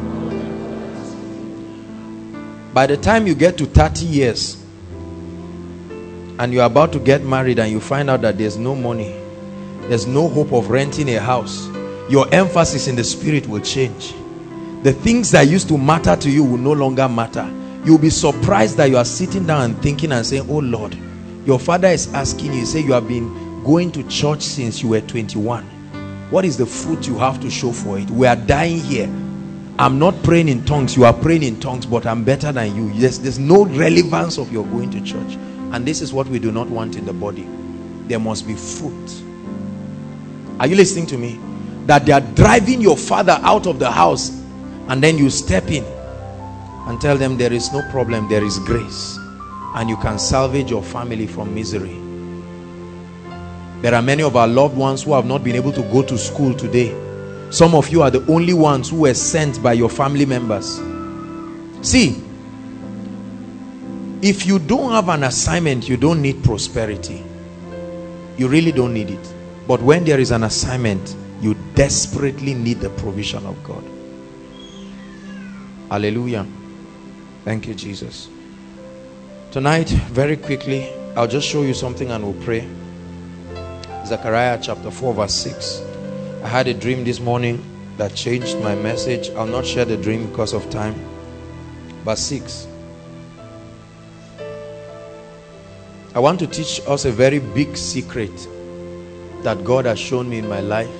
By the time you get to 30 years and you're about to get married and you find out that there's no money, there's no hope of renting a house, your emphasis in the Spirit will change. The things that used to matter to you will no longer matter. You'll be surprised that you are sitting down and thinking and saying, oh Lord, your father is asking you, say you have been going to church since you were 21. What is the fruit you have to show for it? We are dying here. I'm not praying in tongues, you are praying in tongues, but I'm better than you. Yes, there's no relevance of your going to church. And this is what we do not want in the body. There must be fruit. Are you listening to me? That they are driving your father out of the house, and then you step in and tell them there is no problem, there is grace, and you can salvage your family from misery. There are many of our loved ones who have not been able to go to school today. Some of you are the only ones who were sent by your family members. See, if you don't have an assignment, you don't need prosperity. You really don't need it. But when there is an assignment, you desperately need the provision of God. Hallelujah. Thank you, Jesus. Tonight, very quickly, I'll just show you something and we'll pray. Zechariah chapter 4 verse 6. I had a dream this morning that changed my message. I'll not share the dream because of time. Verse 6. I want to teach us a very big secret that God has shown me in my life.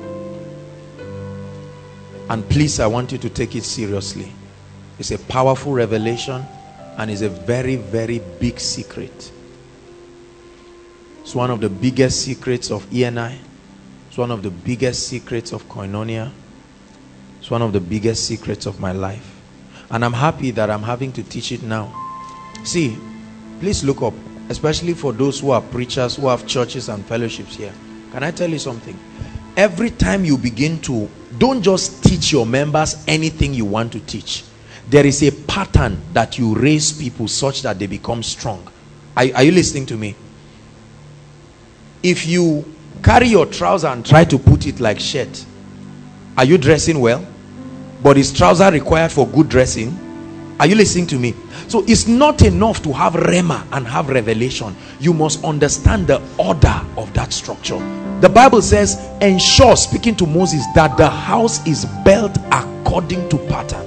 And please, I want you to take it seriously. It's a powerful revelation and it's a very, very big secret. It's one of the biggest secrets of ENI. It's one of the biggest secrets of Koinonia. It's one of the biggest secrets of my life. And I'm happy that I'm having to teach it now. See, please look up, especially for those who are preachers, who have churches and fellowships here. Can I tell you something? Every time you begin to, don't just teach your members anything you want to teach. There is a pattern that you raise people such that they become strong. Are you listening to me? If you carry your trouser and try to put it like shirt, are you dressing well? But is trouser required for good dressing? Are you listening to me? So it's not enough to have rhema and have revelation. You must understand the order of that structure. The Bible says, ensure, speaking to Moses, that the house is built according to pattern.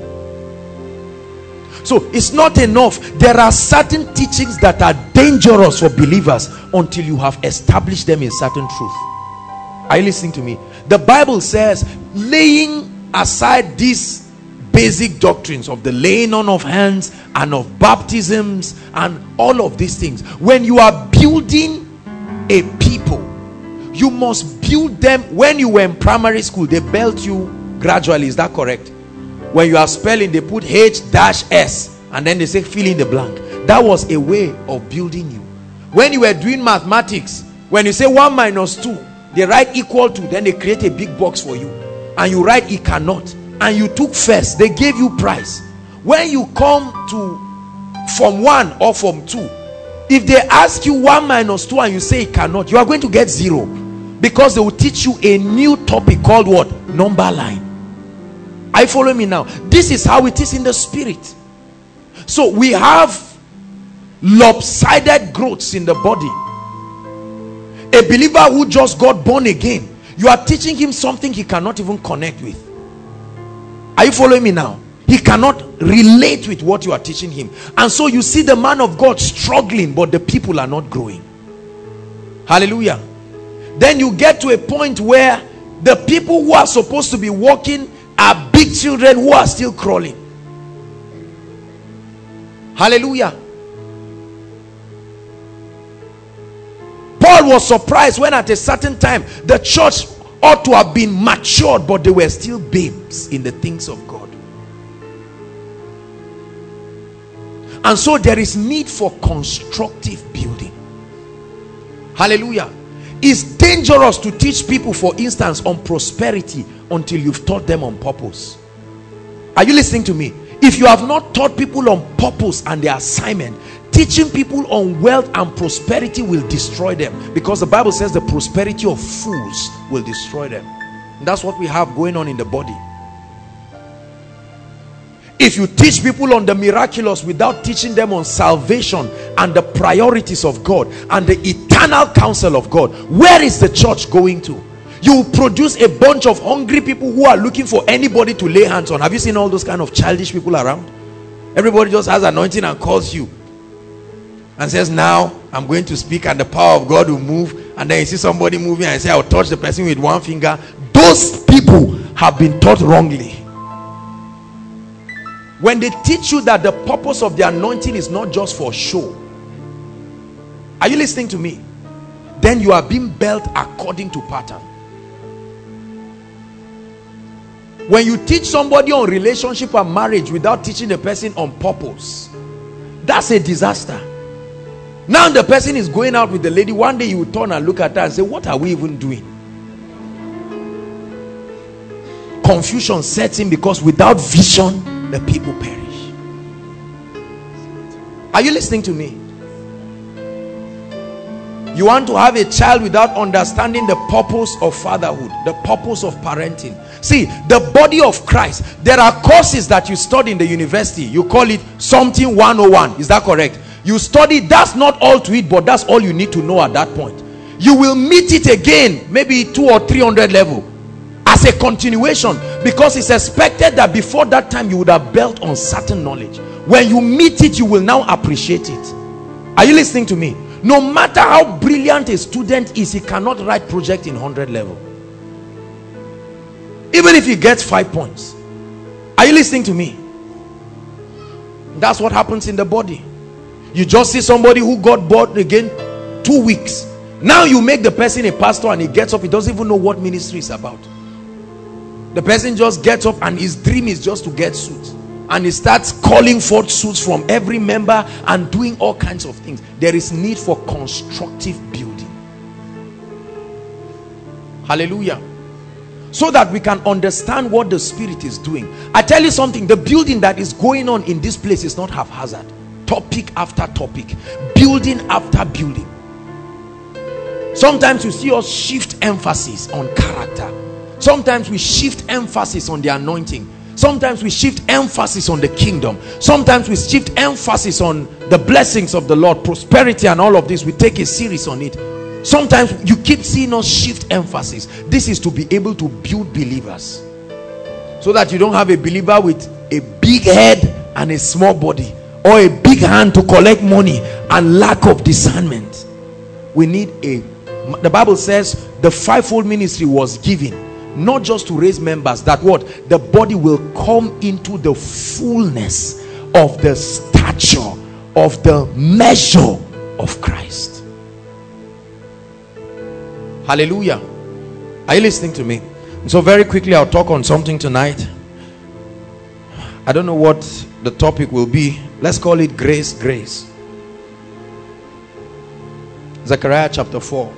So it's not enough. There are certain teachings that are dangerous for believers until you have established them in certain truth. Are you listening to me? The Bible says, laying aside these basic doctrines of the laying on of hands and of baptisms and all of these things, when you are building a people, you must build them. When you were in primary school, they built you gradually. Is that correct? When you are spelling, they put H-S and then they say fill in the blank. That was a way of building you. When you were doing mathematics, when you say 1 minus 2, they write equal to, then they create a big box for you and you write it cannot, and you took first, they gave you prize. When you come to Form 1 or Form 2, if they ask you 1 minus 2 and you say it cannot, you are going to get 0, because they will teach you a new topic called what? Number line. I follow me now. This is how it is in the spirit. So we have lopsided growths in the body. A believer who just got born again, you are teaching him something he cannot even connect with. Are you following me now? He cannot relate with what you are teaching him. And so you see the man of God struggling, but the people are not growing. Hallelujah. Then you get to a point where the people who are supposed to be walking are big children who are still crawling. Hallelujah. Paul was surprised when at a certain time the church ought to have been matured, but they were still babes in the things of God. And so there is need for constructive building. Hallelujah. It's dangerous to teach people, for instance, on prosperity until you've taught them on purpose. Are you listening to me? If you have not taught people on purpose and their assignment, teaching people on wealth and prosperity will destroy them, because the Bible says the prosperity of fools will destroy them. And that's what we have going on in the body. If you teach people on the miraculous without teaching them on salvation and the priorities of God and the eternal counsel of God, where is the church going to? You will produce a bunch of hungry people who are looking for anybody to lay hands on. Have you seen all those kind of childish people around? Everybody just has anointing and calls you and says, now I'm going to speak and the power of God will move. And then you see somebody moving and say, I'll touch the person with one finger. Those people have been taught wrongly. When they teach you that the purpose of the anointing is not just for show, are you listening to me? Then you are being built according to pattern. When you teach somebody on relationship and marriage without teaching the person on purpose, that's a disaster. Now the person is going out with the lady. One day you will turn and look at her and say, what are we even doing? Confusion sets in, because without vision the people perish. Are you listening to me? You want to have a child without understanding the purpose of fatherhood, the purpose of parenting. See, the body of Christ, there are courses that you study in the university. You call it something 101. Is that correct? You study, that's not all to it, but that's all you need to know at that point. You will meet it again, maybe 200 or 300 level, as a continuation, because it's expected that before that time you would have built on certain knowledge. When you meet it, you will now appreciate it. Are you listening to me? No matter how brilliant a student is, he cannot write project in 100 level, even if he gets 5 points. Are you listening to me? That's what happens in the body. You just see somebody who got born again 2 weeks. Now you make the person a pastor and he gets up, he doesn't even know what ministry is about. The person just gets up and his dream is just to get suits, and he starts calling forth suits from every member and doing all kinds of things. There is need for constructive building. Hallelujah. So that we can understand what the Spirit is doing. I tell you something, the building that is going on in this place is not haphazard. Topic after topic, building after building. Sometimes you see us shift emphasis on character. Sometimes we shift emphasis on the anointing. Sometimes we shift emphasis on the kingdom. Sometimes we shift emphasis on the blessings of the Lord, prosperity and all of this. We take a series on it. Sometimes you keep seeing us shift emphasis. This is to be able to build believers, so that you don't have a believer with a big head and a small body, or a big hand to collect money and lack of discernment. We need the Bible says the fivefold ministry was given not just to raise members, that what the body will come into the fullness of the stature of the measure of Christ. Hallelujah. Are you listening to me? So very quickly, I'll talk on something tonight. I don't know what the topic will be. Let's call it grace. Zechariah chapter 4.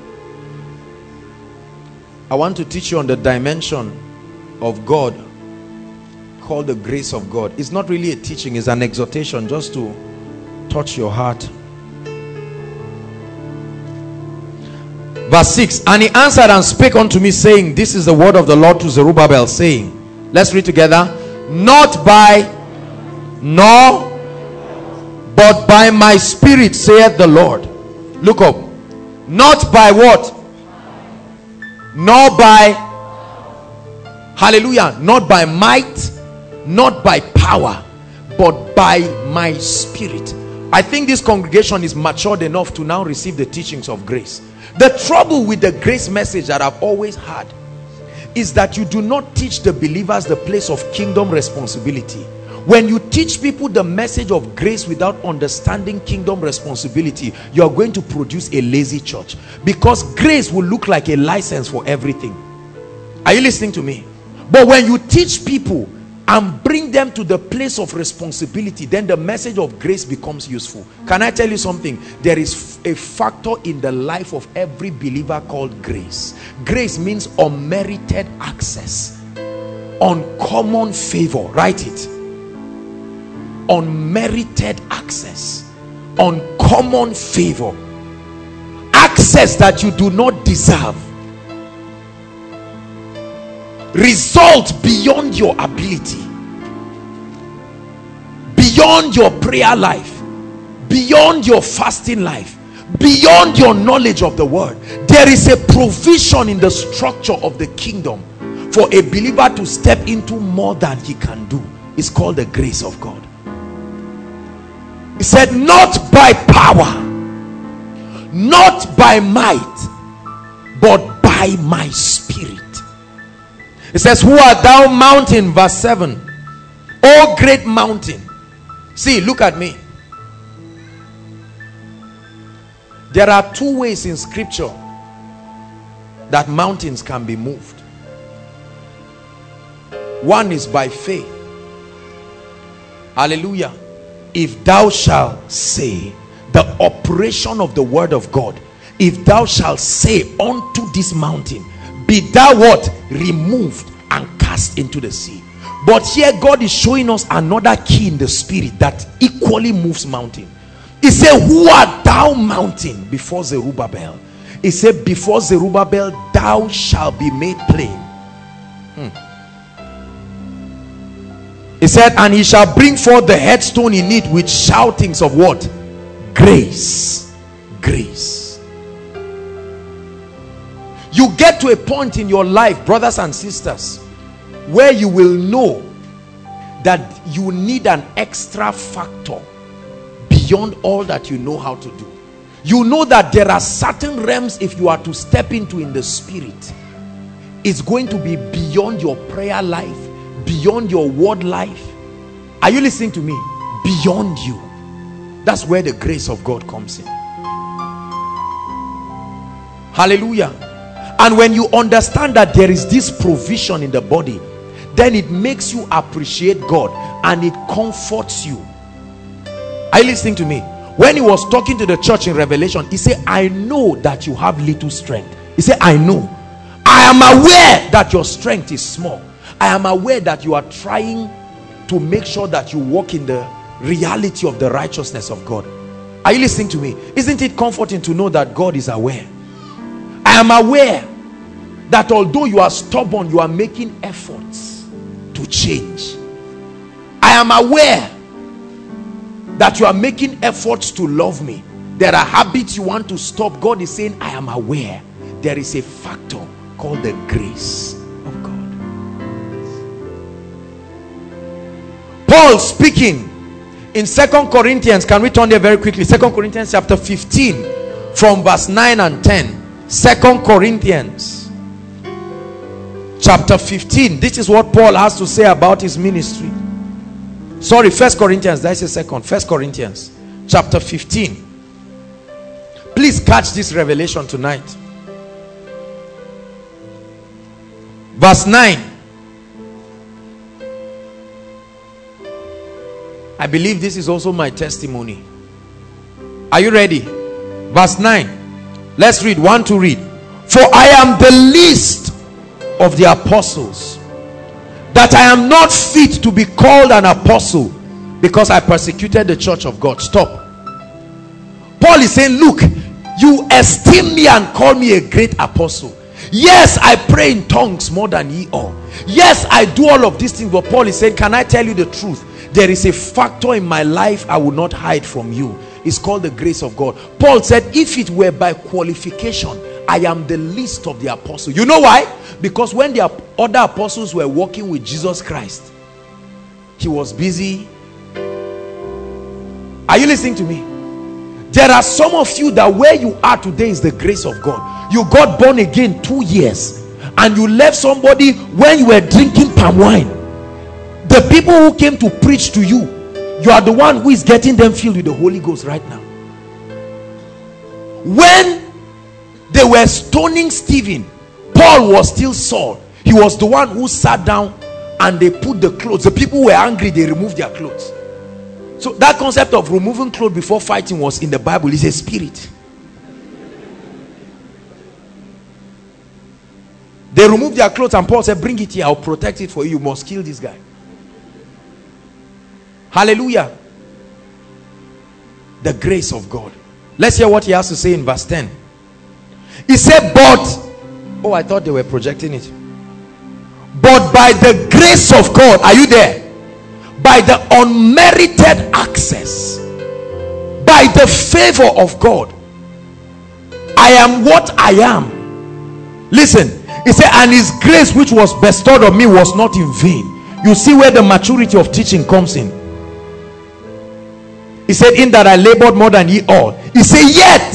I want to teach you on the dimension of God called the grace of God. It's not really a teaching, it's an exhortation just to touch your heart. Verse 6, and he answered and spake unto me, saying, this is the word of the Lord to Zerubbabel, saying, let's read together, not by nor but by my spirit, saith the Lord. Look up. Not by what? Nor by, hallelujah, not by might, not by power, but by my spirit. I think this congregation is matured enough to now receive the teachings of grace. The trouble with the grace message that I've always had is that you do not teach the believers the place of kingdom responsibility. When you teach people the message of grace without understanding kingdom responsibility, you are going to produce a lazy church, because grace will look like a license for everything. Are you listening to me? But when you teach people and bring them to the place of responsibility, then the message of grace becomes useful. Can I tell you something? There is a factor in the life of every believer called grace. Grace means unmerited access, uncommon favor. Write it. Unmerited access, uncommon favor, access that you do not deserve, result beyond your ability, beyond your prayer life, beyond your fasting life, beyond your knowledge of the word. There is a provision in the structure of the kingdom for a believer to step into more than he can do. It's called the grace of God. He said, not by power, not by might, but by my spirit. It says, who art thou, mountain? Verse 7. O great mountain. See, look at me. There are two ways in scripture that mountains can be moved. One is by faith. Hallelujah. If thou shalt say, the operation of the word of God, if thou shalt say unto this mountain, be thou what? Removed and cast into the sea. But here God is showing us another key in the spirit that equally moves mountain. He said, who art thou, mountain? Before Zerubbabel. He said, before Zerubbabel thou shalt be made plain. He said, and he shall bring forth the headstone in it with shoutings of what? Grace. Grace. You get to a point in your life, brothers and sisters, where you will know that you need an extra factor beyond all that you know how to do. You know that there are certain realms, if you are to step into in the spirit, it's going to be beyond your prayer life, beyond your word life. Are you listening to me? Beyond you. That's where the grace of God comes in. Hallelujah. And when you understand that there is this provision in the body, then it makes you appreciate God and it comforts you. Are you listening to me? When he was talking to the church in Revelation, he said, I know that you have little strength. He said, I know. I am aware that your strength is small. I am aware that you are trying to make sure that you walk in the reality of the righteousness of God. Are you listening to me? Isn't it comforting to know that God is aware? I am aware that although you are stubborn, you are making efforts to change. I am aware that you are making efforts to love me. There are habits you want to stop. God is saying, I am aware. There is a factor called the grace of God. Paul speaking in 2 Corinthians, can we turn there very quickly? 2 Corinthians chapter 15 from verse 9 and 10. 2 Corinthians chapter 15. This is what Paul has to say about his ministry. Sorry, 1 Corinthians, that's a second. 1 Corinthians chapter 15. Please catch this revelation tonight. Verse 9. I believe this is also my testimony. Are you ready? Verse 9. Let's read. 1 to read. For I am the least of the apostles, that I am not fit to be called an apostle, because I persecuted the church of God. Stop. Paul is saying, look, you esteem me and call me a great apostle. Yes, I pray in tongues more than ye all. Yes, I do all of these things. But Paul is saying, can I tell you the truth? There is a factor in my life I will not hide from you. It's called the grace of God. Paul said, if it were by qualification, I am the least of the apostles. You know why? Because when the other apostles were walking with Jesus Christ, he was busy. Are you listening to me? There are some of you that where you are today is the grace of God. You got born again 2 years and you left somebody when you were drinking palm wine. The people who came to preach to you, you are the one who is getting them filled with the Holy Ghost right now. When they were stoning Stephen, Paul was still Saul. He was the one who sat down and they put the clothes. The people were angry, they removed their clothes. So that concept of removing clothes before fighting was in the Bible. It's a spirit. They removed their clothes and Paul said, bring it here, I'll protect it for you. You must kill this guy. Hallelujah. The grace of God. Let's hear what he has to say in verse 10. He said, but, oh, I thought they were projecting it. But by the grace of God, are you there? By the unmerited access, by the favor of God, I am what I am. Listen, he said, and his grace which was bestowed on me was not in vain. You see where the maturity of teaching comes in. He said, in that I labored more than ye all. He said,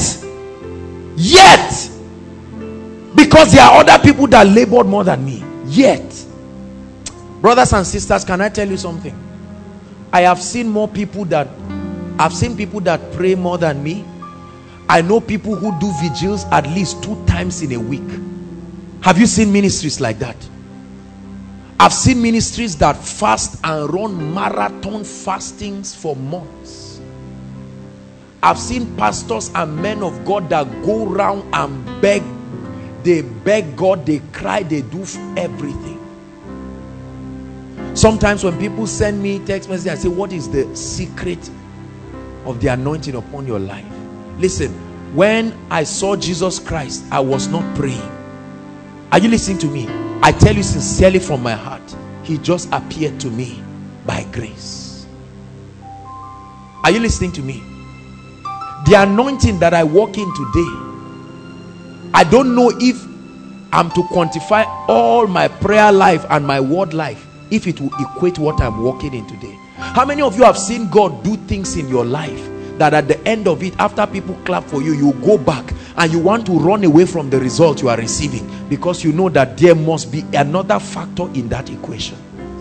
yet, because there are other people that labored more than me, yet. Brothers and sisters, can I tell you something? I have seen more people that, I've seen people that pray more than me. I know people who do vigils at least 2 times in a week. Have you seen ministries like that? I've seen ministries that fast and run marathon fastings for months. I've seen pastors and men of God that go around and beg. They beg God, they cry, they do everything. Sometimes when people send me text messages, I say, what is the secret of the anointing upon your life? Listen, when I saw Jesus Christ, I was not praying. Are you listening to me? I tell you sincerely from my heart, he just appeared to me by grace. Are you listening to me? The anointing that I walk in today, I don't know if I'm to quantify all my prayer life and my word life if it will equate what I'm walking in today. How many of you have seen God do things in your life that at the end of it, after people clap for you, you go back and you want to run away from the result you are receiving because you know that there must be another factor in that equation?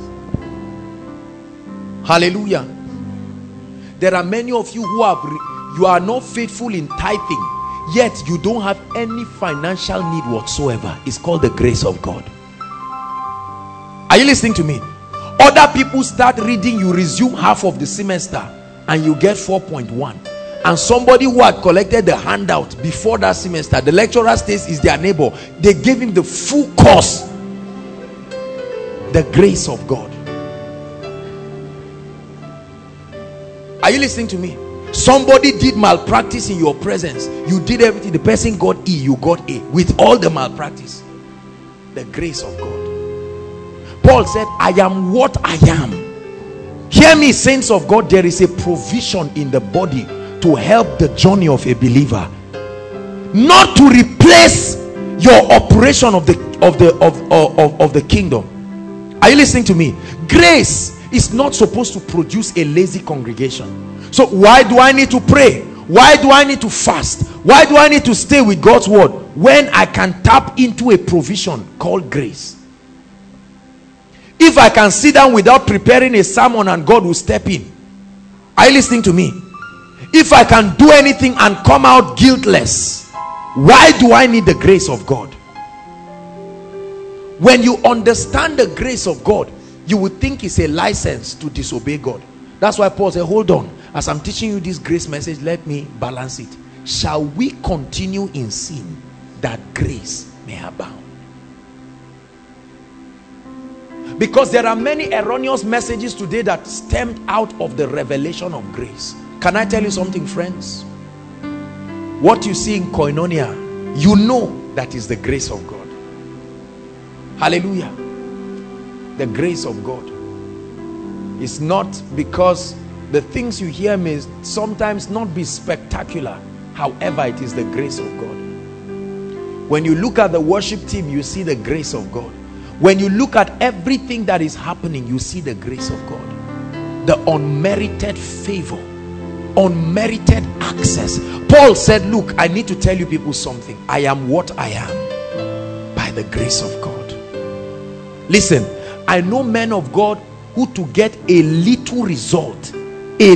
Hallelujah. There are many of you who you are not faithful in tithing, yet you don't have any financial need whatsoever. It's called the grace of God. Are you listening to me? Other people start reading, you resume half of the semester and you get 4.1. And somebody who had collected the handout before that semester, the lecturer states is their neighbor, they gave him the full course. The grace of God. Are you listening to me? Somebody did malpractice in your presence. You did everything. The person got E, you got A with all the malpractice. The grace of God. Paul said, I am what I am. Hear me, saints of God. There is a provision in the body to help the journey of a believer, not to replace your operation of the kingdom. Are you listening to me? Grace is not supposed to produce a lazy congregation. So why do I need to pray? Why do I need to fast? Why do I need to stay with God's word when I can tap into a provision called grace? If I can sit down without preparing a sermon and God will step in. Are you listening to me? If I can do anything and come out guiltless, why do I need the grace of God? When you understand the grace of God, you would think it's a license to disobey God. That's why Paul said, hold on, as I'm teaching you this grace message, let me balance it. Shall we continue in sin that grace may abound? Because there are many erroneous messages today that stemmed out of the revelation of grace. Can I tell you something, friends? What you see in Koinonia, you know that is the grace of God. Hallelujah. The grace of God. It's not because the things you hear may sometimes not be spectacular. However, it is the grace of God. When you look at the worship team, you see the grace of God. When you look at everything that is happening, you see the grace of God. The unmerited favor, unmerited access. Paul said, look, I need to tell you people something. I am what I am by the grace of God. Listen, I know men of God who to get a little result, they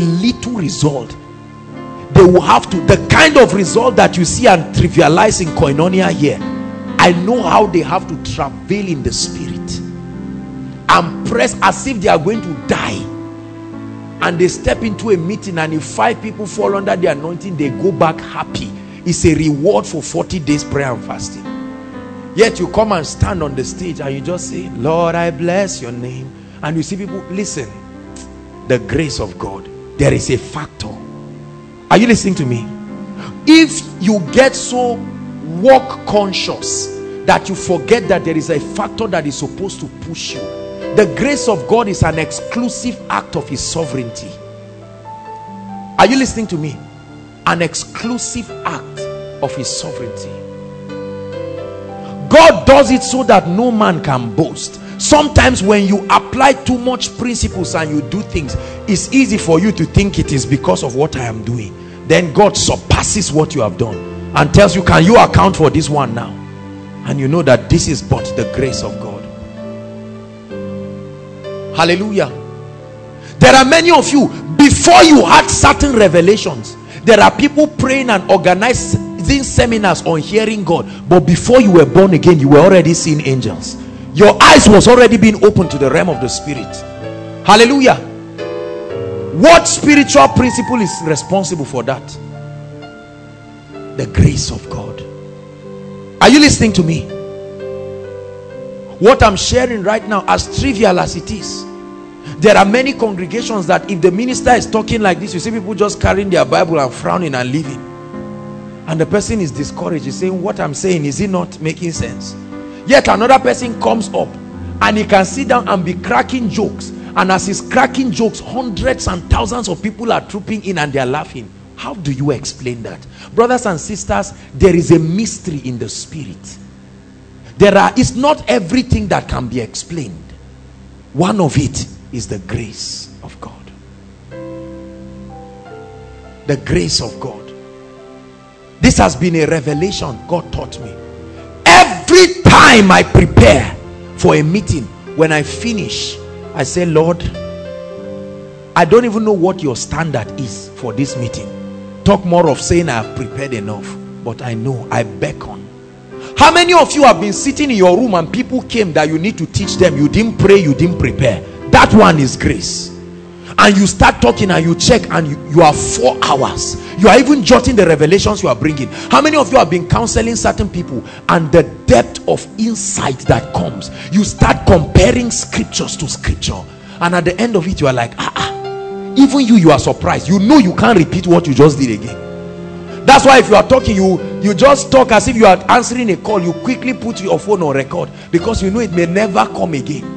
will have to, the kind of result that you see and trivialize in Koinonia here, I know how they have to travail in the spirit and press as if they are going to die, and they step into a meeting, and if 5 people fall under the anointing, they go back happy. It's a reward for 40 days prayer and fasting. Yet you come and stand on the stage and you just say, Lord, I bless your name, and you see people, listen, the grace of God, there is a factor. Are you listening to me? If you get so work conscious that you forget that there is a factor that is supposed to push you, the grace of God is an exclusive act of his sovereignty. Are you listening to me? An exclusive act of his sovereignty. God does it so that no man can boast. Sometimes when you apply too much principles and you do things, it's easy for you to think it is because of what I am doing. Then God surpasses what you have done and tells you, can you account for this one now? And you know that this is but the grace of God. Hallelujah. There are many of you, before you had certain revelations, there are people praying and organizing seminars on hearing God, but before you were born again, you were already seeing angels. Your eyes was already being opened to the realm of the spirit. Hallelujah. What spiritual principle is responsible for that? The grace of God. Are you listening to me? What I'm sharing right now, as trivial as it is, there are many congregations that if the minister is talking like this, you see people just carrying their Bible and frowning and leaving, and the person is discouraged. He's saying, what I'm saying, is it not making sense? Yet another person comes up and he can sit down and be cracking jokes, and as he's cracking jokes, hundreds and thousands of people are trooping in and they're laughing. How do you explain that? Brothers and sisters, there is a mystery in the spirit. It's not everything that can be explained. One of it is the grace of God. The grace of God. This has been a revelation God taught me. Every time I prepare for a meeting, when I finish, I say, Lord, I don't even know what your standard is for this meeting. Talk more of saying I have prepared enough, but I know, I beckon. How many of you have been sitting in your room and people came that you need to teach them? You didn't pray, you didn't prepare. That one is grace. And you start talking and you check and you are 4 hours. You are even jotting the revelations you are bringing. How many of you have been counseling certain people, and the depth of insight that comes, you start comparing scriptures to scripture, and at the end of it you are like, even you are surprised. You know you can't repeat what you just did again. That's why if you are talking, you just talk as if you are answering a call. You quickly put your phone on record because you know it may never come again.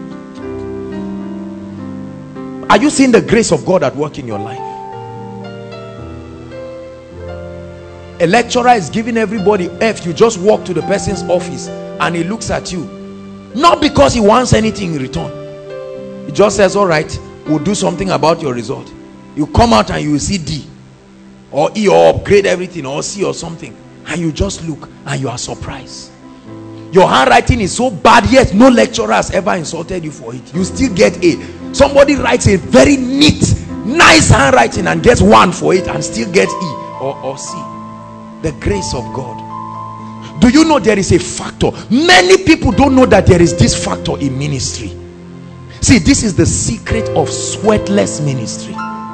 Are you seeing the grace of God at work in your life? A lecturer is giving everybody F. You just walk to the person's office and he looks at you, not because he wants anything in return. He just says, all right, we'll do something about your result. You come out and you will see D or E, or upgrade everything, or C or something, and you just look and you are surprised. Your handwriting is so bad, yet no lecturer has ever insulted you for it. You still get A. Somebody writes a very neat, nice handwriting and gets 1 for it and still gets E or C. The grace of God. Do you know there is a factor? Many people don't know that there is this factor in ministry. See, this is the secret of sweatless ministry.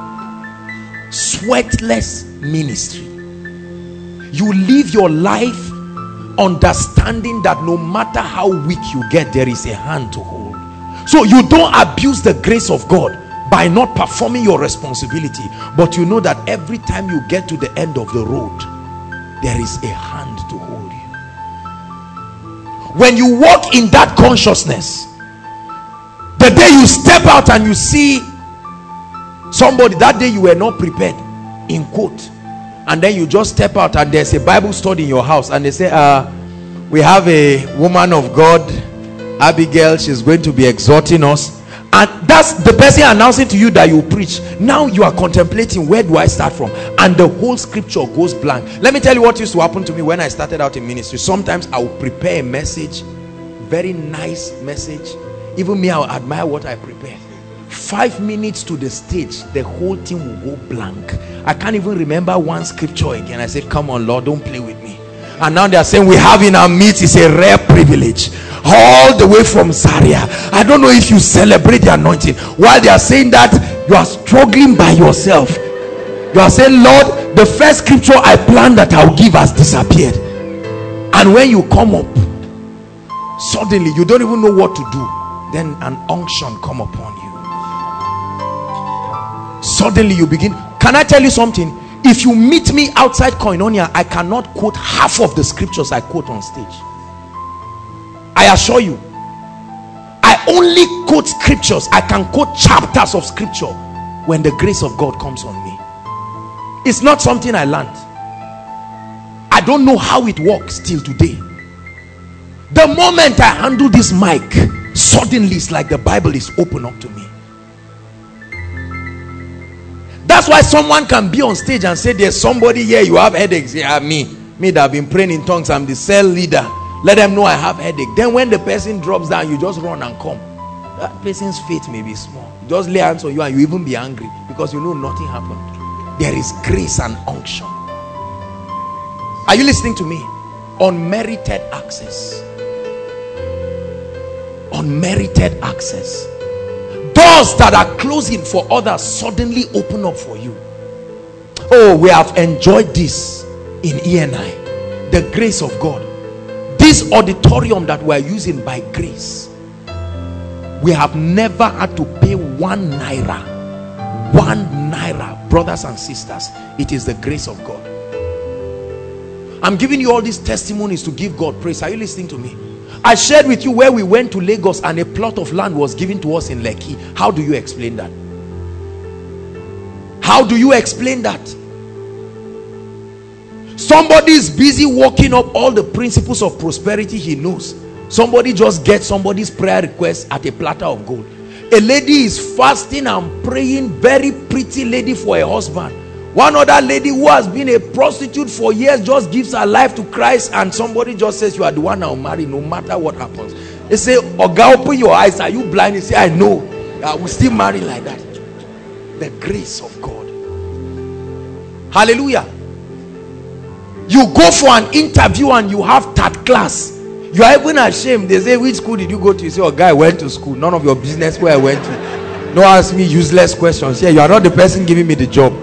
Sweatless ministry. You live your life understanding that no matter how weak you get, there is a hand to hold. So you don't abuse the grace of God by not performing your responsibility, but you know that every time you get to the end of the road, there is a hand to hold you. When you walk in that consciousness, the day you step out and you see somebody, that day you were not prepared, in quote, and then you just step out and there's a Bible study in your house and they say, we have a woman of God, Abigail, she's going to be exhorting us, and that's the person announcing to you that you preach. Now you are contemplating, where do I start from? And the whole scripture goes blank. Let me tell you what used to happen to me when I started out in ministry. Sometimes I would prepare a message, very nice message. Even me, I'll admire what I prepare. 5 minutes to the stage, the whole thing will go blank. I can't even remember one scripture again. I said, come on, Lord, don't play with me. And now they are saying we have in our midst is a rare privilege, all the way from Zaria. I don't know if you celebrate the anointing. While they are saying that, you are struggling by yourself. You are saying, Lord, the first scripture I planned that I'll give has disappeared. And when you come up, suddenly you don't even know what to do. Then an unction come upon you. Suddenly you begin. Can I tell you something? If you meet me outside Koinonia, I cannot quote half of the scriptures I quote on stage. I assure you, I only quote scriptures. I can quote chapters of scripture when the grace of God comes on me. It's not something I learned. I don't know how it works till today. The moment I handle this mic, suddenly it's like the Bible is open up to me. That's why someone can be on stage and say, there's somebody here, you have headaches. Yeah, me that have been praying in tongues, I'm the cell leader. Let them know I have headache. Then when the person drops down, you just run and come. That person's faith may be small. Just lay hands on you and you even be angry because you know nothing happened. There is grace and unction. Are you listening to me? Unmerited access. Unmerited access. Doors that are closing for others suddenly open up for you. Oh, we have enjoyed this in ENI. The grace of God. This auditorium that we are using by grace, we have never had to pay 1 naira. 1 naira, brothers and sisters. It is the grace of God. I'm giving you all these testimonies to give God praise. Are you listening to me? I shared with you where we went to Lagos and a plot of land was given to us in Lekki. How do you explain that? How do you explain that? Somebody is busy working up all the principles of prosperity he knows. Somebody just gets somebody's prayer request at a platter of gold. A lady is fasting and praying, very pretty lady, for a husband. One other lady who has been a prostitute for years just gives her life to Christ, and somebody just says, you are the one I'll marry no matter what happens. They say, Oga, open your eyes. Are you blind? He say, I know. I will still marry like that. The grace of God. Hallelujah. You go for an interview and you have third class. You are even ashamed. They say, which school did you go to? You say, oh, guy, I went to school. None of your business where I went to. Don't ask me useless questions. Yeah, you are not the person giving me the job.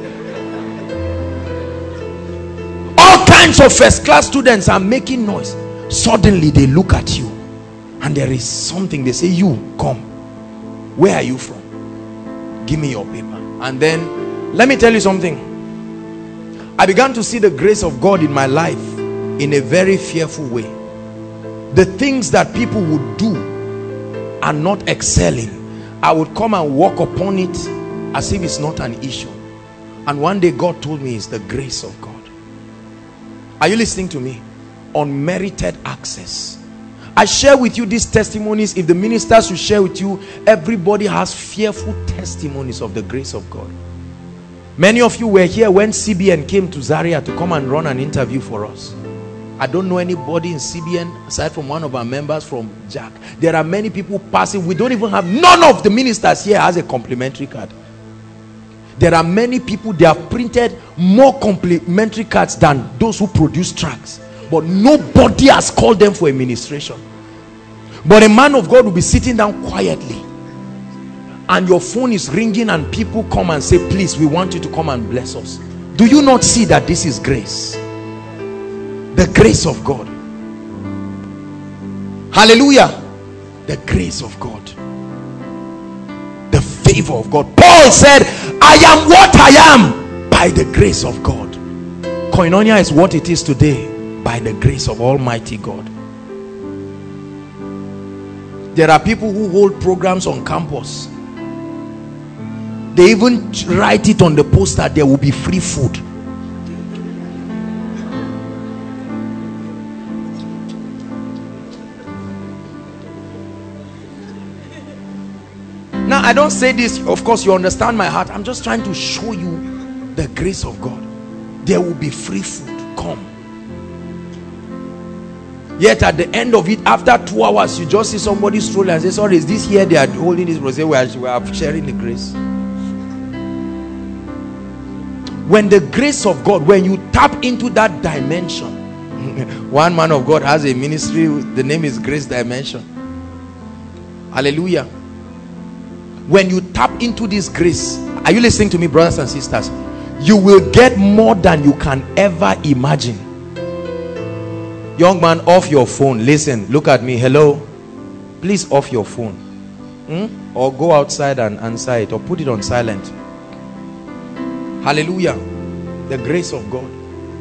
All kinds of first class students are making noise. Suddenly they look at you and there is something. They say, you come. Where are you from? Give me your paper. And then let me tell you something. I began to see the grace of God in my life in a very fearful way. The things that people would do and not excelling, I would come and walk upon it as if it's not an issue. And one day God told me it's the grace of God. Are you listening to me? Unmerited access. I share with you these testimonies. If the ministers should share with you, everybody has fearful testimonies of the grace of God. Many of you were here when CBN came to Zaria to come and run an interview for us. I don't know anybody in CBN aside from one of our members from Jack. There are many people passing. We don't even have, none of the ministers here has a complimentary card. There are many people, they have printed more complimentary cards than those who produce tracts. But nobody has called them for administration. But a man of God will be sitting down quietly. And your phone is ringing and people come and say, please, we want you to come and bless us. Do you not see that this is grace? The grace of God. Hallelujah. The grace of God. The favor of God. Paul said, I am what I am by the grace of God. Koinonia is what it is today by the grace of Almighty God. There are people who hold programs on campus. They even write it on the poster, there will be free food. Now, I don't say this, of course you understand my heart. I'm just trying to show you the grace of God. There will be free food. Come. Yet at the end of it, after 2 hours, you just see somebody stroll and say, sorry, is this here? They are holding this. We say, we are sharing the grace. When the grace of God, when you tap into that dimension, one man of God has a ministry, the name is Grace Dimension. Hallelujah. When you tap into this grace, are you listening to me, brothers and sisters? You will get more than you can ever imagine. Young man, off your phone. Listen, look at me. Hello, please off your phone, or go outside and answer it, or put it on silent. Hallelujah. The grace of God.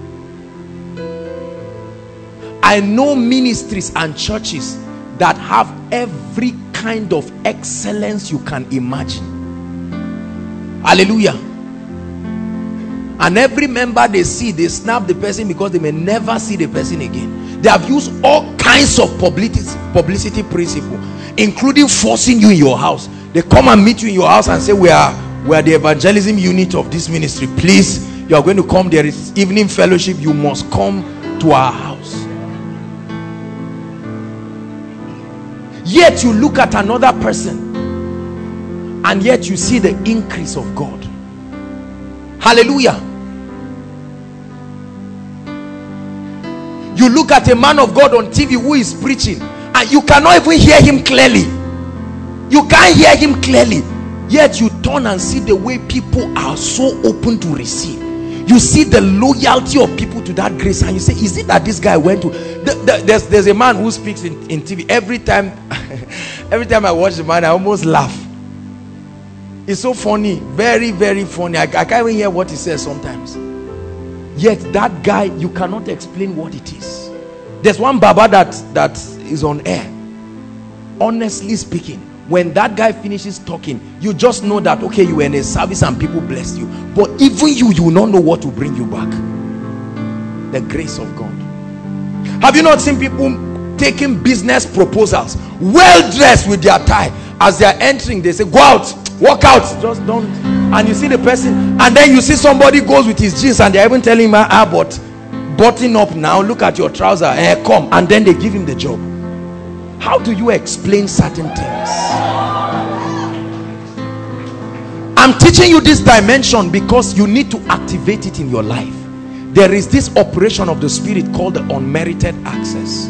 I know ministries and churches that have every kind of excellence you can imagine. Hallelujah. And every member they see, they snap the person because they may never see the person again. They have used all kinds of publicity principle, including forcing you in your house. They come and meet you in your house and say, we are the evangelism unit of this ministry. Please, you are going to come. There is evening fellowship. You must come to our house. Yet you look at another person and yet you see the increase of God. Hallelujah. You look at a man of God on TV who is preaching and you cannot even hear him clearly. You can't hear him clearly. Yet you turn and see the way people are so open to receive. You see the loyalty of people to that grace and you say, is it that this guy went to... There's a man who speaks in TV. Every time I watch the man, I almost laugh. It's so funny. Very, very funny. I can't even hear what he says sometimes. Yet that guy, you cannot explain what it is. There's one Baba that is on air. Honestly speaking, when that guy finishes talking, you just know that, okay, you were in a service and people blessed you. But even you will not know what to bring you back. The grace of God. Have you not seen people taking business proposals, well dressed with their tie. As they are entering, they say, go out, walk out, just don't. And you see the person, and then you see somebody goes with his jeans, and they're even telling him, but button up now, look at your trouser, come. And then they give him the job. How do you explain certain things? I'm teaching you this dimension because you need to activate it in your life. There is this operation of the Spirit called the unmerited access.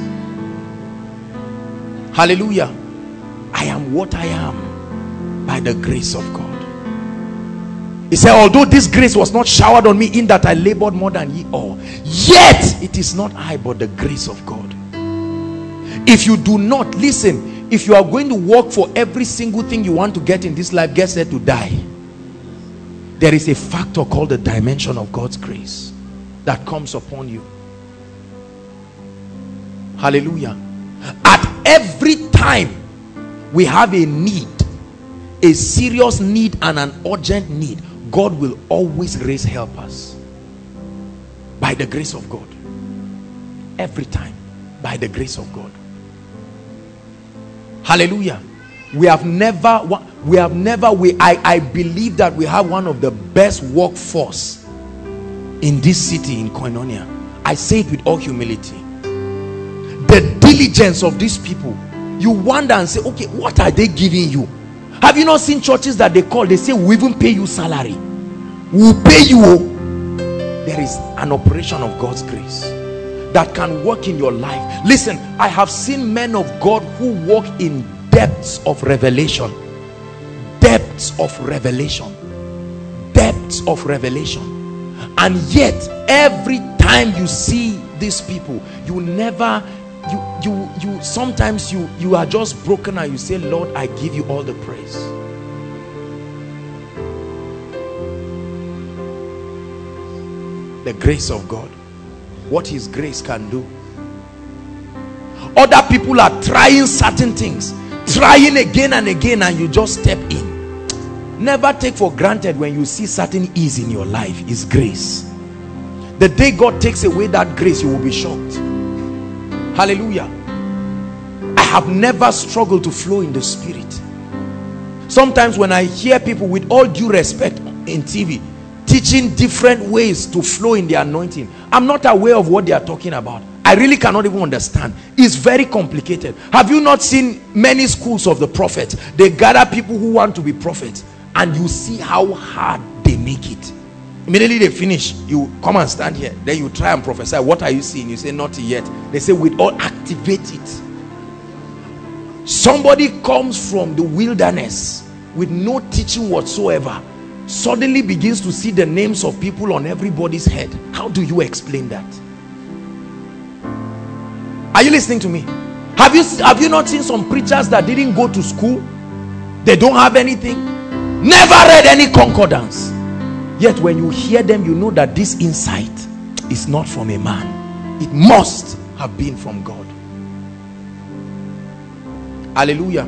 Hallelujah. I am what I am by the grace of God. He said, although this grace was not showered on me, in that I labored more than ye all, yet it is not I but the grace of God. If you do not, listen, if you are going to work for every single thing you want to get in this life, get set to die. There is a factor called the dimension of God's grace that comes upon you. Hallelujah. At every time we have a need, a serious need and an urgent need, God will always raise helpers by the grace of God. Every time, by the grace of God. Hallelujah. I believe that we have one of the best workforce in this city, in Koinonia. I say it with all humility. The diligence of these people, you wonder and say, okay, what are they giving you? Have you not seen churches that they call, they say, we even pay you salary, we'll pay you. There is an operation of God's grace that can work in your life. Listen, I have seen men of God who walk in depths of revelation, depths of revelation, depths of revelation, and yet every time you see these people, you never, sometimes you are just broken and you say, Lord, I give you all the praise. The grace of God, what his grace can do. Other people are trying certain things, trying again and again, and you just step in. Never take for granted when you see certain ease in your life is grace. The day God takes away that grace, you will be shocked. Hallelujah. I have never struggled to flow in the Spirit. Sometimes when I hear people, with all due respect, in TV teaching different ways to flow in the anointing, I'm not aware of what they are talking about. I really cannot even understand. It's very complicated. Have you not seen many schools of the prophets? They gather people who want to be prophets, and you see how hard they make it. Immediately they finish, you come and stand here, then you try and prophesy. What are you seeing? You say, not yet. They say, with all, activate it. Somebody comes from the wilderness with no teaching whatsoever, suddenly begins to see the names of people on everybody's head. How do you explain that? Are you listening to me? Have you not seen some preachers that didn't go to school? They don't have anything, never read any concordance, yet when you hear them, you know that this insight is not from a man. It must have been from God. Hallelujah.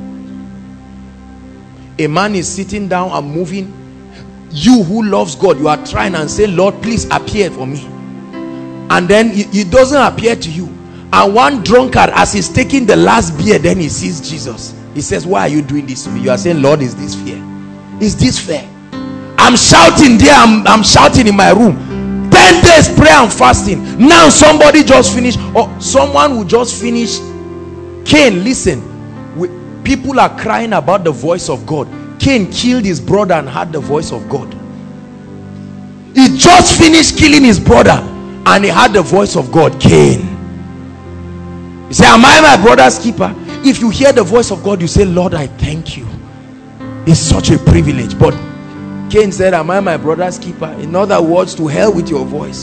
A man is sitting down and moving. You who loves God, you are trying and say, Lord, please appear for me. And then it doesn't appear to you. And one drunkard, as he's taking the last beer, then he sees Jesus. He says, why are you doing this to me? You are saying, Lord, is this fair? Is this fair? I'm shouting there, I'm shouting in my room. 10 days prayer and fasting. Now somebody just finished, or someone who just finished. Cain, listen, people are crying about the voice of God. Cain killed his brother and heard the voice of God. He just finished killing his brother and he heard the voice of God. Cain, you say, am I my brother's keeper? If you hear the voice of God, you say, Lord, I thank you. It's such a privilege. But Cain said, am I my brother's keeper? In other words, to hell with your voice.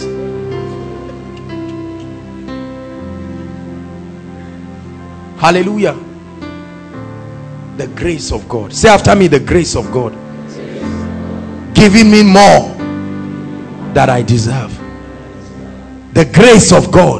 Hallelujah. The grace of God. Say after me, the grace of God. Giving me more that I deserve. The grace of God.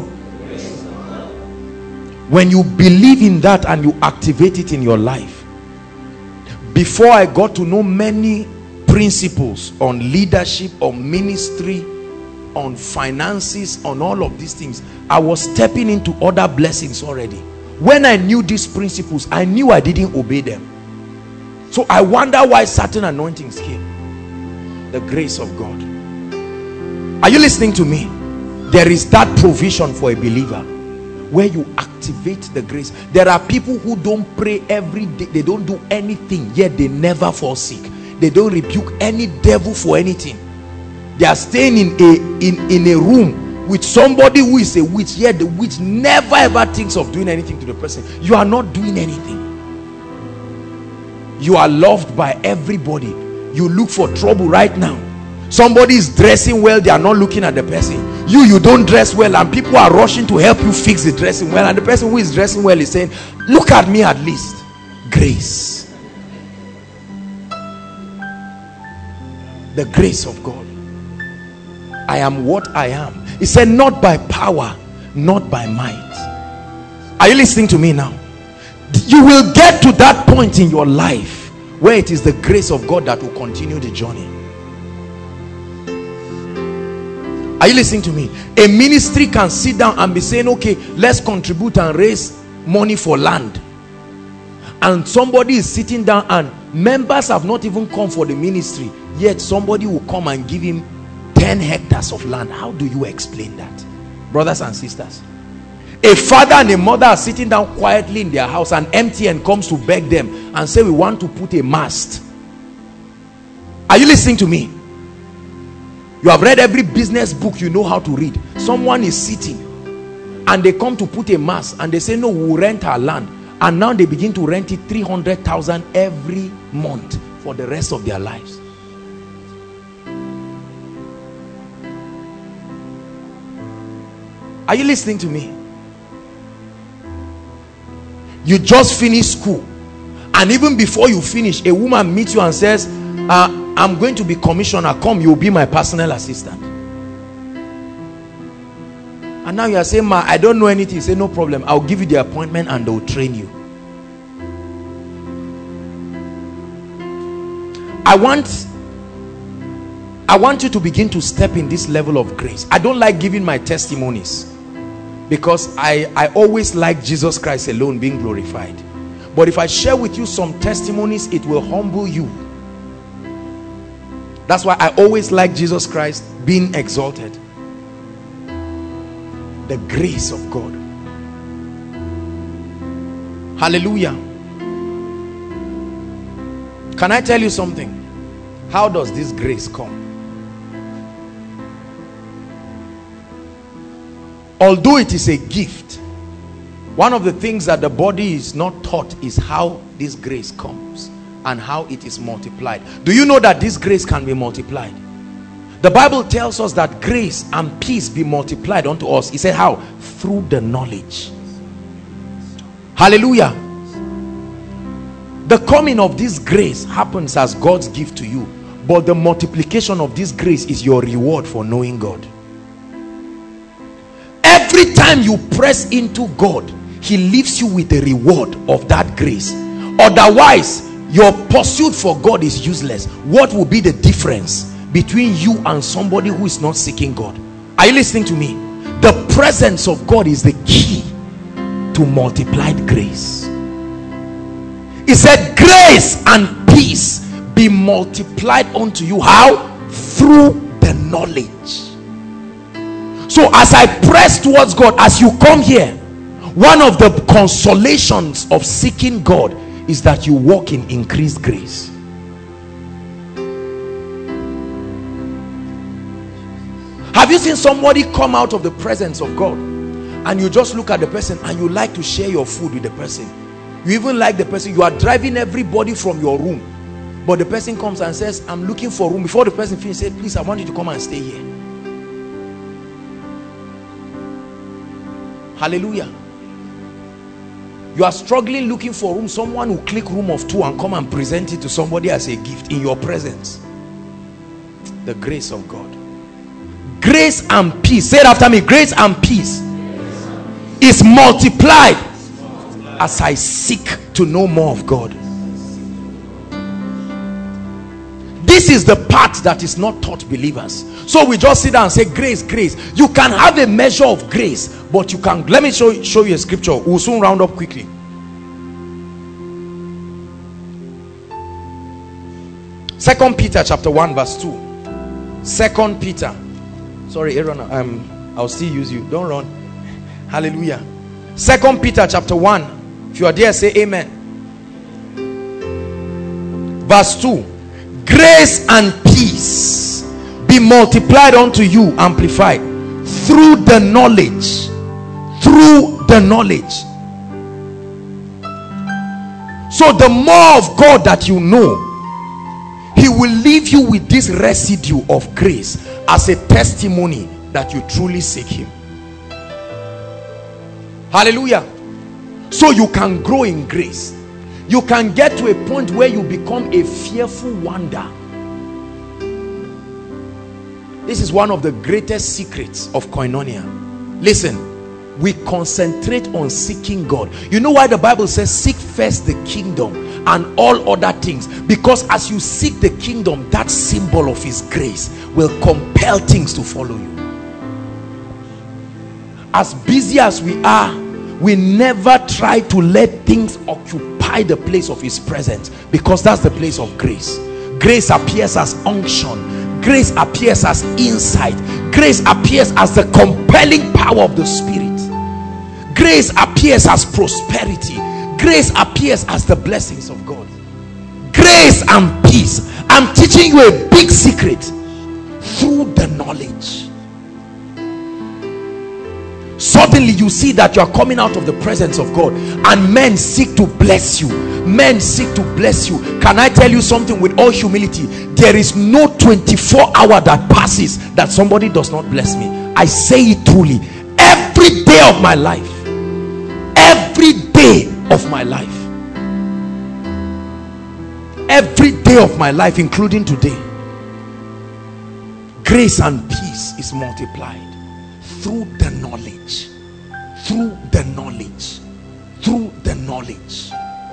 When you believe in that and you activate it in your life. Before I got to know many principles on leadership or ministry, on finances, on all of these things, I was stepping into other blessings already. When I knew these principles, I knew I didn't obey them. So I wonder why certain anointings came. The grace of God. Are you listening to me? There is that provision for a believer where you activate the grace. There are people who don't pray every day. They don't do anything, yet they never fall sick. They don't rebuke any devil for anything. They are staying in a room with somebody who is a witch, yet the witch never ever thinks of doing anything to the person. You are not doing anything. You are loved by everybody. You look for trouble right now. Somebody is dressing well, they are not looking at the person. You don't dress well, and people are rushing to help you fix the dressing well, and the person who is dressing well is saying, look at me at least. Grace. The grace of God. I am what I am. He said, not by power, not by might. Are you listening to me now? You will get to that point in your life where it is the grace of God that will continue the journey. Are you listening to me? A ministry can sit down and be saying, okay, let's contribute and raise money for land. And somebody is sitting down and members have not even come for the ministry, yet somebody will come and give him 10 hectares of land. How do you explain that? Brothers and sisters, a father and a mother are sitting down quietly in their house, and MTN comes to beg them and say, we want to put a mast. Are you listening to me? You have read every business book you know how to read. Someone is sitting and they come to put a mast and they say, no, we'll rent our land. And now they begin to rent it 300,000 every month for the rest of their lives. Are you listening to me? You just finished school, and even before you finish, a woman meets you and says, I'm going to be commissioner, come, you'll be my personal assistant. And now you are saying, ma, I don't know anything. Say, no problem, I'll give you the appointment and they'll train you. I want you to begin to step in this level of grace. I don't like giving my testimonies because I always like Jesus Christ alone being glorified. But if I share with you some testimonies, it will humble you. That's why I always like Jesus Christ being exalted. The grace of God. Hallelujah. Can I tell you something? How does this grace come? Although it is a gift, one of the things that the body is not taught is how this grace comes and how it is multiplied. Do you know that this grace can be multiplied? The Bible tells us that grace and peace be multiplied unto us. He said how? Through the knowledge. Hallelujah. The coming of this grace happens as God's gift to you, but the multiplication of this grace is your reward for knowing God. Every time you press into God, he leaves you with a reward of that grace. Otherwise, your pursuit for God is useless. What will be the difference between you and somebody who is not seeking God? Are you listening to me? The presence of God is the key to multiplied grace. He said, grace and peace be multiplied unto you. How? Through the knowledge. So as I press towards God, as you come here, one of the consolations of seeking God is that you walk in increased grace. Have you seen somebody come out of the presence of God and you just look at the person and you like to share your food with the person? You even like the person, you are driving everybody from your room, but the person comes and says, I'm looking for room. Before the person finishes, say, please, I want you to come and stay here. Hallelujah. You are struggling looking for room. Someone will click room of 2 and come and present it to somebody as a gift in your presence. The grace of God. Grace and peace. Say it after me. Grace and peace is multiplied as I seek to know more of God. This is the part that is not taught believers. So we just sit down and say grace, grace. You can have a measure of grace, but you can, let me show you a scripture. We'll soon round up quickly. 2 Peter chapter 1 verse 2. 2 Peter. Sorry, Aaron, I'll still use you. Don't run. Hallelujah. 2 Peter chapter 1. If you are there, say amen. Verse 2. Grace and peace be multiplied unto you, amplified, through the knowledge. Through the knowledge. So the more of God that you know, he will leave you with this residue of grace as a testimony that you truly seek him. Hallelujah. So you can grow in grace. You can get to a point where you become a fearful wonder. This is one of the greatest secrets of koinonia. Listen, we concentrate on seeking God. You know why the Bible says seek first the kingdom and all other things? Because as you seek the kingdom, that symbol of his grace will compel things to follow you. As busy as we are, we never try to let things occupy the place of his presence, because that's the place of grace. Grace appears as unction. Grace appears as insight. Grace appears as the compelling power of the Spirit. Grace appears as prosperity. Grace appears as the blessings of God. Grace and peace. I'm teaching you a big secret. Through the knowledge. Suddenly you see that you are coming out of the presence of God, and men seek to bless you. Men seek to bless you. Can I tell you something with all humility? There is no 24 hour that passes that somebody does not bless me. I say it truly. Every day of my life. Every day of my life. Every day of my life, including today. Grace and peace is multiplied. Through the knowledge. Through the knowledge. Through the knowledge.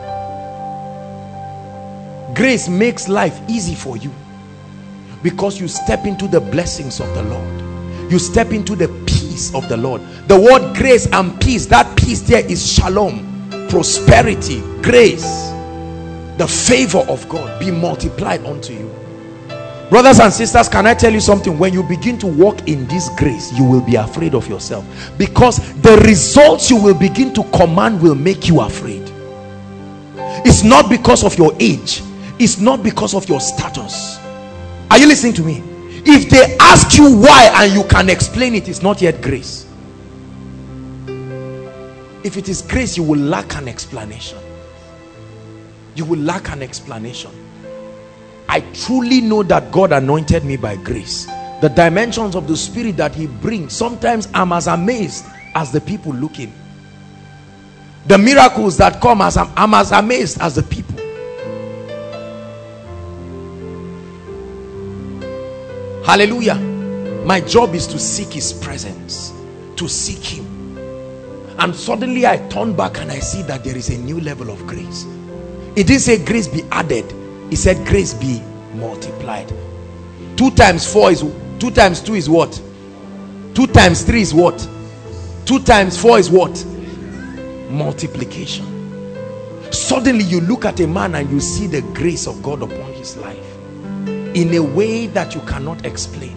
Grace makes life easy for you, because you step into the blessings of the Lord. You step into the peace of the Lord. The word grace and peace, that peace there is shalom, prosperity, grace, the favor of God be multiplied unto you. Brothers and sisters, can I tell you something? When you begin to walk in this grace, you will be afraid of yourself, because the results you will begin to command will make you afraid. It's not because of your age. It's not because of your status. Are you listening to me? If they ask you why and you can explain it, it's not yet grace. If it is grace, you will lack an explanation. You will lack an explanation. I truly know that God anointed me by grace. The dimensions of the Spirit that he brings, sometimes I'm as amazed as the people looking. The miracles that come, I'm as amazed as the people. Hallelujah. My job is to seek his presence, to seek him. And suddenly I turn back and I see that there is a new level of grace. It didn't say grace be added. It said grace be multiplied. 2 times 4 is 2 times 2 is what? 2 times 3 is what? 2 times 4 is what? Multiplication. Suddenly you look at a man and you see the grace of God upon his life in a way that you cannot explain.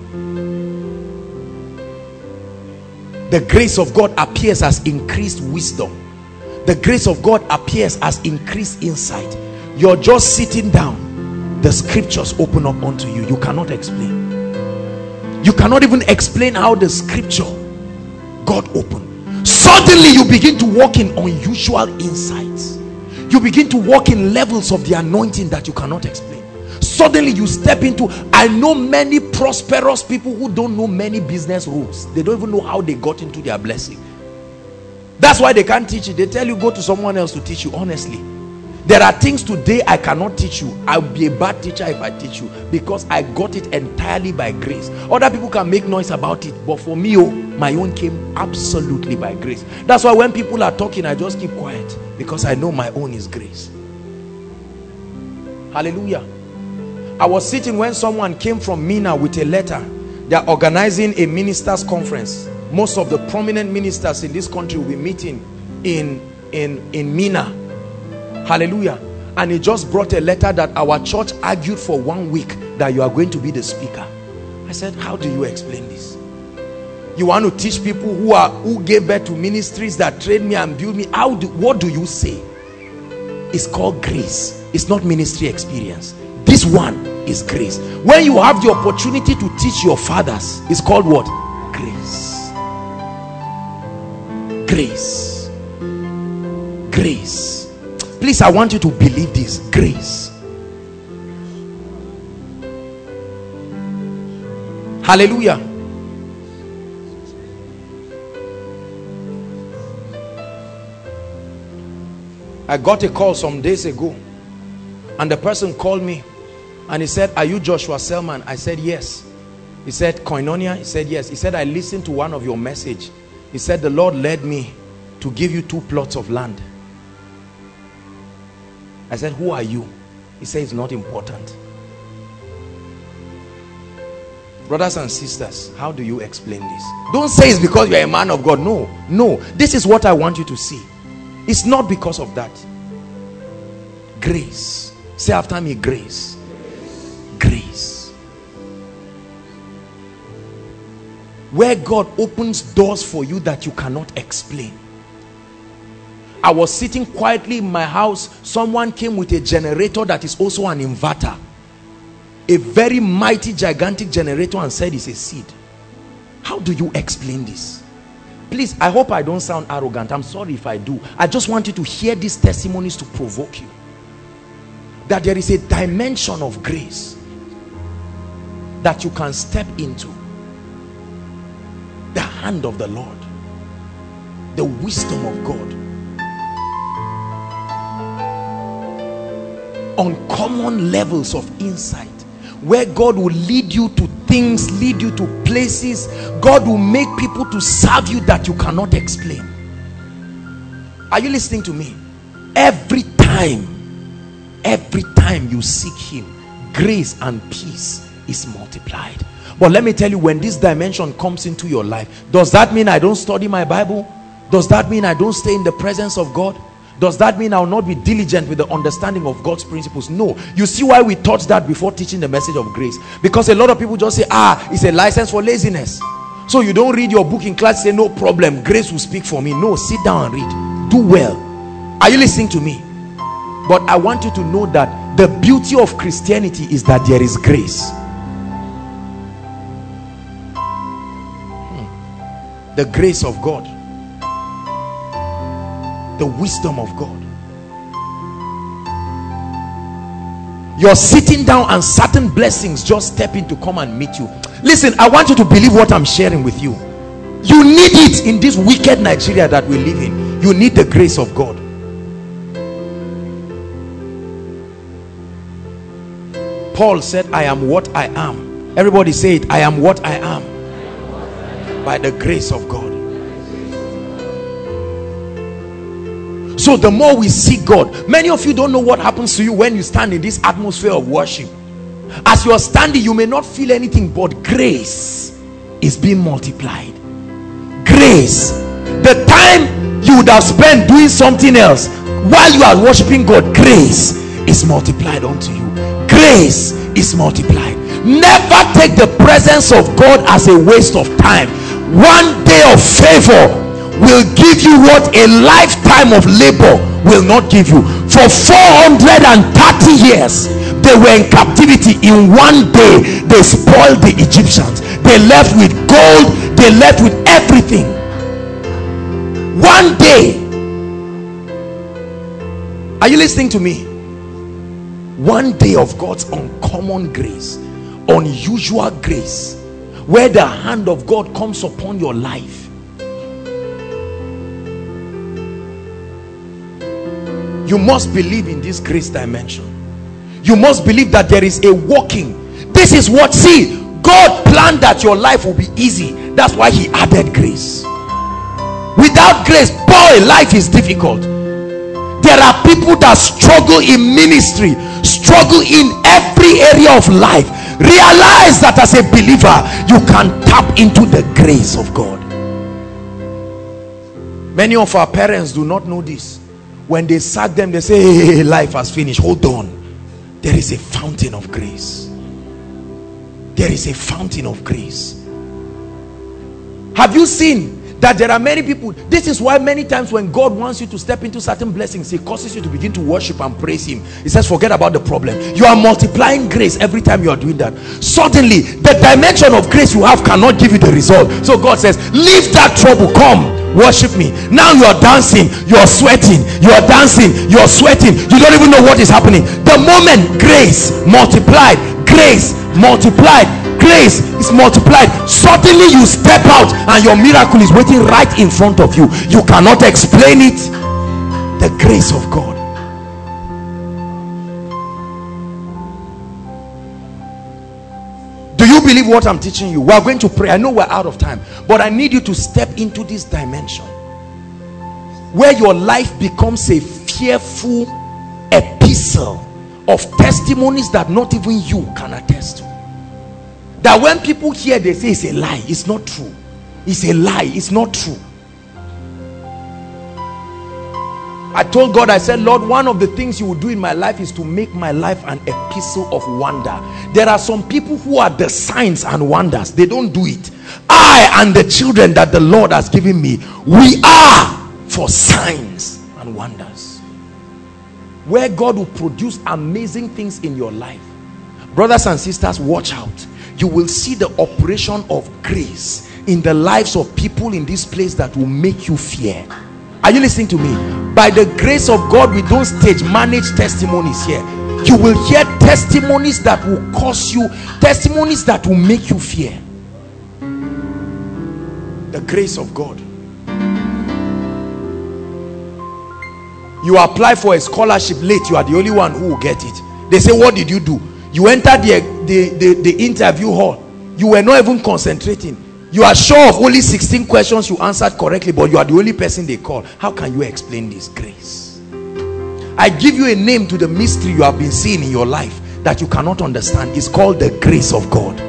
The grace of God appears as increased wisdom. The grace of God appears as increased insight. You're just sitting down, the scriptures open up unto you. You cannot explain. You cannot even explain how the scripture God opened. Suddenly you begin to walk in unusual insights. You begin to walk in levels of the anointing that you cannot explain. Suddenly you step into, I know many prosperous people who don't know many business rules. They don't even know how they got into their blessing. That's why they can't teach it. They tell you go to someone else to teach you. Honestly, there are things today I cannot teach you. I'll be a bad teacher if I teach you, because I got it entirely by grace. Other people can make noise about it, but for me, my own came absolutely by grace. That's why when people are talking, I just keep quiet, because I know my own is grace. Hallelujah. I was sitting when someone came from Mina with a letter. They are organizing a ministers conference. Most of the prominent ministers in this country will be meeting in Mina. Hallelujah. And he just brought a letter that our church argued for 1 week that you are going to be the speaker. I said, how do you explain this? You want to teach people who gave birth to ministries that trained me and built me? What do you say? It's called grace. It's not ministry experience. This one is grace. When you have the opportunity to teach your fathers, it's called what? Grace. Grace. Grace. Please, I want you to believe this. Grace. Hallelujah. I got a call some days ago, and the person called me and he said, are you Joshua Selman? I said, yes. He said, Koinonia? He said, yes. He said, I listened to one of your message. He said, the Lord led me to give you 2 plots of land. I said, who are you? He said, it's not important. Brothers and sisters, how do you explain this? Don't say it's because you're a man of God. No, no. This is what I want you to see. It's not because of that. Grace. Say after me, grace. Grace. Where God opens doors for you that you cannot explain. I was sitting quietly in my house. Someone came with a generator that is also an inverter. A very mighty, gigantic generator, and said it's a seed. How do you explain this? Please, I hope I don't sound arrogant. I'm sorry if I do. I just want you to hear these testimonies to provoke you. That there is a dimension of grace that you can step into. The hand of the Lord. The wisdom of God. Uncommon levels of insight. Where God will lead you to things, lead you to places. God will make people to serve you that you cannot explain. Are you listening to me? Every time you seek him, grace and peace is multiplied. But let me tell you, when this dimension comes into your life, does that mean I don't study my Bible? Does that mean I don't stay in the presence of God? Does that mean I will not be diligent with the understanding of God's principles? No. You see why we taught that before teaching the message of grace? Because a lot of people just say, it's a license for laziness. So you don't read your book in class, say no problem, grace will speak for me. No, sit down and read. Do well. Are you listening to me? But I want you to know that the beauty of Christianity is that there is grace. The grace of God. The wisdom of God. You're sitting down and certain blessings just step in to come and meet you. Listen, I want you to believe what I'm sharing with you. You need it in this wicked Nigeria that we live in. You need the grace of God. Paul said, I am what I am. Everybody say it. I am what I am. By the grace of God. So the more we seek God, many of you don't know what happens to you when you stand in this atmosphere of worship. As you are standing, you may not feel anything, but grace is being multiplied. Grace. The time you would have spent doing something else while you are worshiping God, grace is multiplied unto you. Grace is multiplied. Never take the presence of God as a waste of time. One day of favor will give you what a lifetime of labor will not give you. For 430 years they were in captivity. In one day they spoiled the Egyptians. They left with gold, they left with everything. One day. Are you listening to me? One day of God's uncommon grace, unusual grace, where the hand of God comes upon your life. You must believe in this grace dimension. You must believe that there is a walking. This is what, see, God planned that your life will be easy. That's why he added grace. Without grace, boy, life is difficult. There are people that struggle in ministry struggle in every area of life, realize that as a believer you can tap into the grace of God. Many of our parents do not know this. When they sack them, they say, hey, life has finished. Hold on. There is a fountain of grace. There is a fountain of grace. Have you seen that there are many people? This is why many times when God wants you to step into certain blessings, he causes you to begin to worship and praise him. He says, forget about the problem. You are multiplying grace every time you are doing that. Suddenly the dimension of grace you have cannot give you the result. So God says, leave that trouble, come worship me. Now you are dancing, you are sweating, you are dancing, you are sweating, you don't even know what is happening. The moment grace multiplied, grace multiplied, grace is multiplied, suddenly you step out and your miracle is waiting right in front of you. You cannot explain it. The grace of God. Do you believe what I'm teaching you? We are going to pray. I know we're out of time, but I need you to step into this dimension where your life becomes a fearful epistle of testimonies that not even you can attest to. That when people hear, they say it's a lie. It's not true. It's a lie. It's not true. I told God, I said, Lord, one of the things you will do in my life is to make my life an epistle of wonder. There are some people who are the signs and wonders. They don't do it. I and the children that the Lord has given me, we are for signs and wonders. Where God will produce amazing things in your life. Brothers and sisters, watch out. You will see the operation of grace in the lives of people in this place that will make you fear. Are you listening to me? By the grace of God, we don't stage manage testimonies here. You will hear testimonies that will cause you, testimonies that will make you fear. The grace of God. You apply for a scholarship late, you are the only one who will get it. They say, what did you do? You entered the interview hall. You were not even concentrating. You are sure of only 16 questions you answered correctly, but you are the only person they call. How can you explain this grace? I give you a name to the mystery you have been seeing in your life that you cannot understand. It's called the grace of God.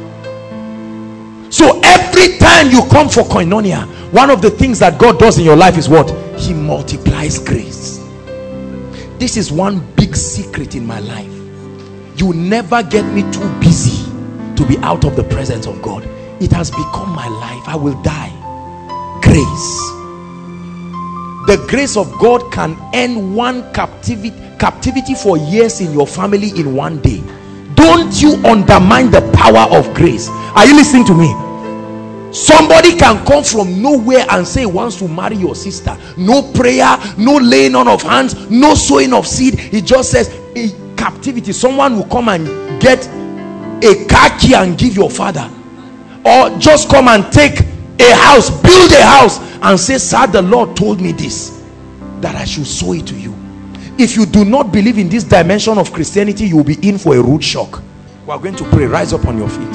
So every time you come for koinonia, one of the things that God does in your life is what? He multiplies grace. This is one big secret in my life. You never get me too busy to be out of the presence of God. It has become my life. I will die. Grace. The grace of God can end one captivity for years in your family in one day. Don't you undermine the power of grace. Are you listening to me? Somebody can come from nowhere and say he wants to marry your sister. No prayer, no laying on of hands, no sowing of seed. He just says a captivity. Someone will come and get a car key and give your father, or just come and take a house, build a house and say, sir, the Lord told me this, that I should sow it to you. If you do not believe in this dimension of Christianity, you will be in for a rude shock. We are going to pray. Rise up on your feet.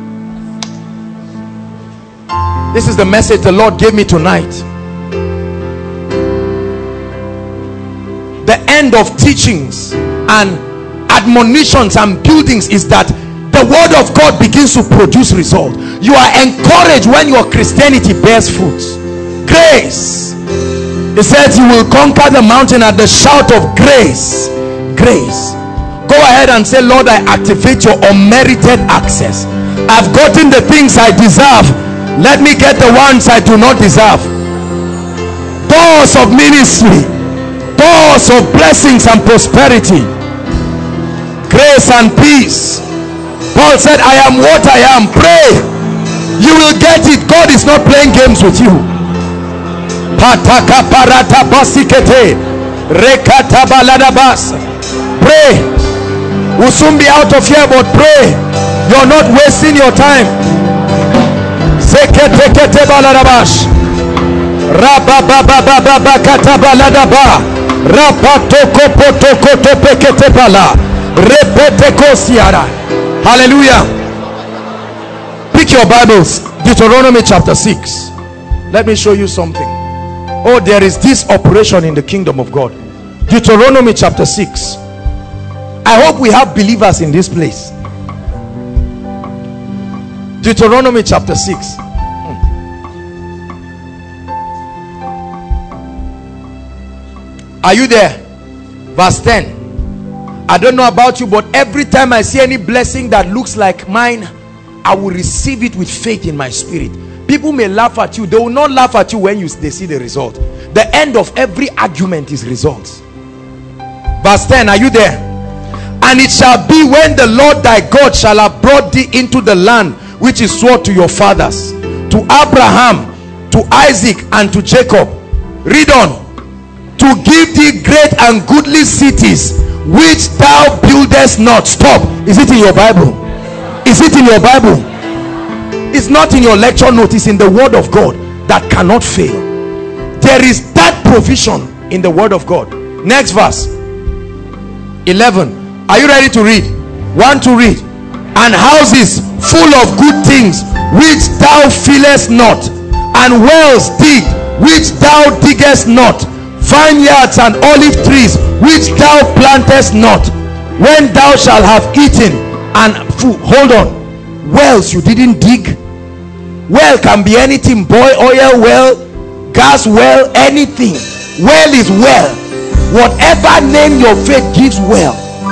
This is the message the Lord gave me tonight. The end of teachings and admonitions and buildings is that the word of God begins to produce results. You are encouraged when your Christianity bears fruits. Grace. It says you will conquer the mountain at the shout of grace. Grace. Go ahead and say, Lord, I activate your unmerited access. I've gotten the things I deserve. Let me get the ones I do not deserve. Doors of ministry, doors of blessings and prosperity, grace and peace. Paul said, I am what I am. Pray, you will get it. God is not playing games with you. Pray. We'll soon be out of here, but pray. You're not wasting your time. Hallelujah. Pick your Bibles. Deuteronomy chapter 6. Let me show you something. Oh, there is this operation in the kingdom of God. Deuteronomy chapter 6. I hope we have believers in this place. Deuteronomy chapter 6. Are you there? Verse 10. I don't know about you, but every time I see any blessing that looks like mine, I will receive it with faith in my spirit. People may laugh at you. They will not laugh at you when they see the result. The end of every argument is results. Verse 10. Are you there? And it shall be when the Lord thy God shall have brought thee into the land which is swore to your fathers, to Abraham, to Isaac, and to Jacob. Read on. To give thee great and goodly cities which thou buildest not. Stop. Is it in your Bible? Is it in your Bible? It's not in your lecture note. It's in the word of God that cannot fail. There is that provision in the word of God. Next verse 11. Are you ready to read? One to read. And houses full of good things which thou fillest not, and wells digged which thou diggest not, vineyards and olive trees which thou plantest not. When thou shalt have eaten and food. Hold on. Wells you didn't dig. Well can be anything. Boy oil well, gas well, anything. Well is well. Whatever name your faith gives well.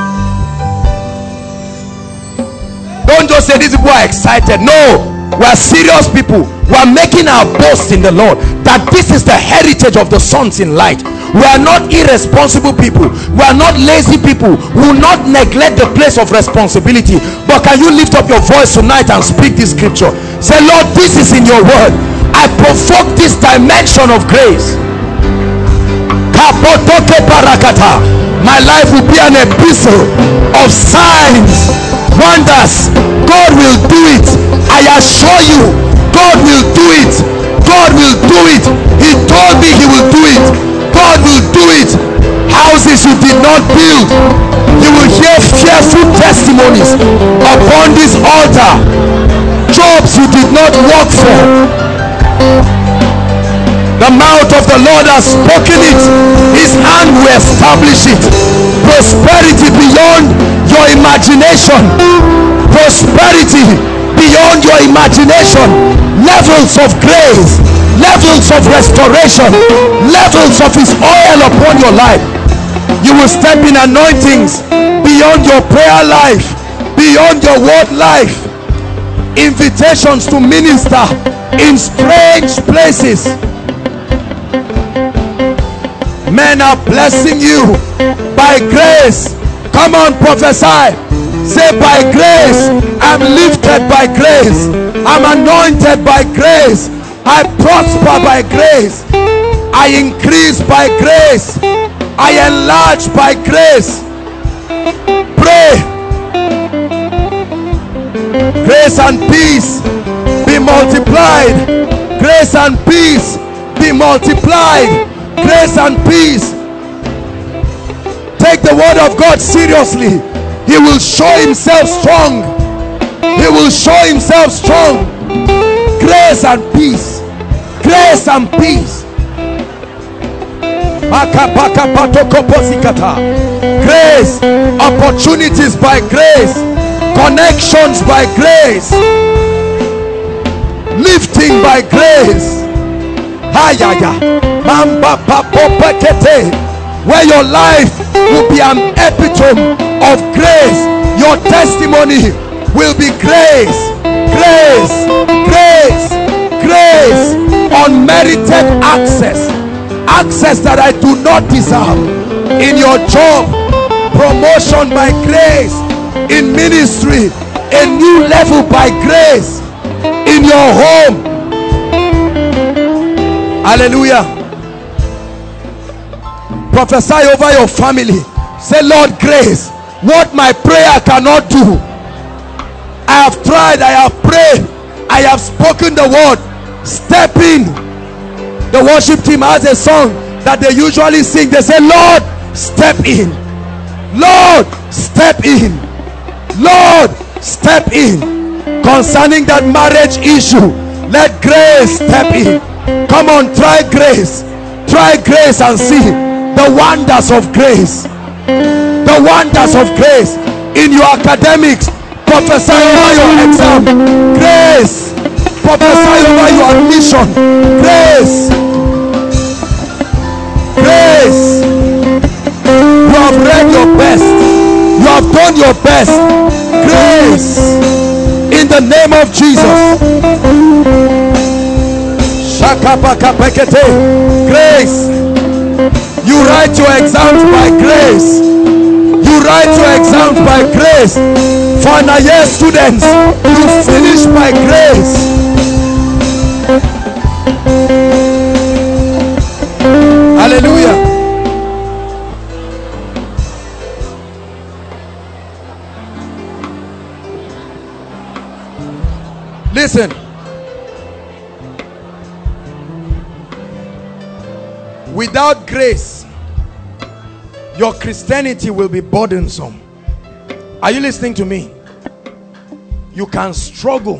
Don't just say these people are excited. No, we are serious people. We are making our boast in the Lord that this is the heritage of the sons in light. We are not irresponsible people. We are not lazy people. We will not neglect the place of responsibility. But can you lift up your voice tonight and speak this scripture? Say, Lord, this is in your word. I provoke this dimension of grace. My life will be an epistle of signs, wonders. God will do it. I assure you, God will do it. God will do it. He told me he will do it. God will do it. Houses you did not build, you will hear fearful testimonies upon this altar. Jobs you did not work for, the mouth of the Lord has spoken it. His hand will establish it. Prosperity beyond your imagination. Prosperity beyond your imagination. Levels of grace, levels of restoration, levels of his oil upon your life. You will step in anointings beyond your prayer life, beyond your word life. Invitations to minister in strange places. Men are blessing you by grace. Come on, prophesy. Say, by grace I'm lifted, by grace I'm anointed, by grace I prosper, by grace I increase, by grace I enlarge, by grace. Pray. Grace and peace be multiplied. Grace and peace be multiplied. Grace and peace. Take the word of God seriously. He will show himself strong. He will show himself strong. Grace and peace. Grace and peace. Grace. Opportunities by grace. Connections by grace. Lifting by grace. Where your life will be an epitome of grace. Your testimony will be grace, grace, grace, grace. Unmerited access, access that I do not deserve. In your job, promotion by grace. In ministry, a new level by grace. In your home. Hallelujah. Prophesy over your family. Say, Lord, grace. What my prayer cannot do, I have tried, I have prayed, I have spoken the word. Step in. The worship team has a song that they usually sing. They say, Lord, step in. Lord, step in. Lord, step in. Concerning that marriage issue, let grace step in. Come on, try grace. Try grace and see the wonders of grace. The wonders of grace in your academics. Prophesy over your exam. Grace. Prophesy over your admission. Grace. Grace. You have read your best. You have done your best. Grace. In the name of Jesus. Grace. You write your exams by grace. You write your exams by grace. Final year students, you finish by grace. Hallelujah. Listen. Without grace, your Christianity will be burdensome. Are you listening to me? You can struggle,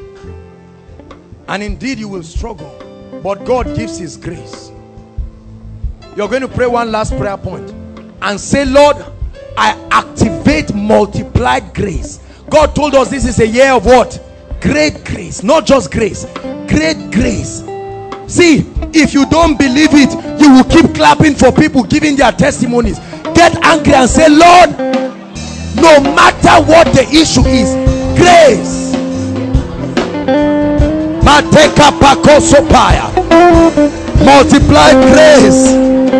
and indeed you will struggle, but God gives his grace. You're going to pray one last prayer point and say, Lord, I activate multiplied grace. God told us this is a year of what? Great grace. Not just grace, great grace. See, if you don't believe it, you will keep clapping for people giving their testimonies. Get angry and say, Lord, no matter what the issue is, grace. Multiply grace.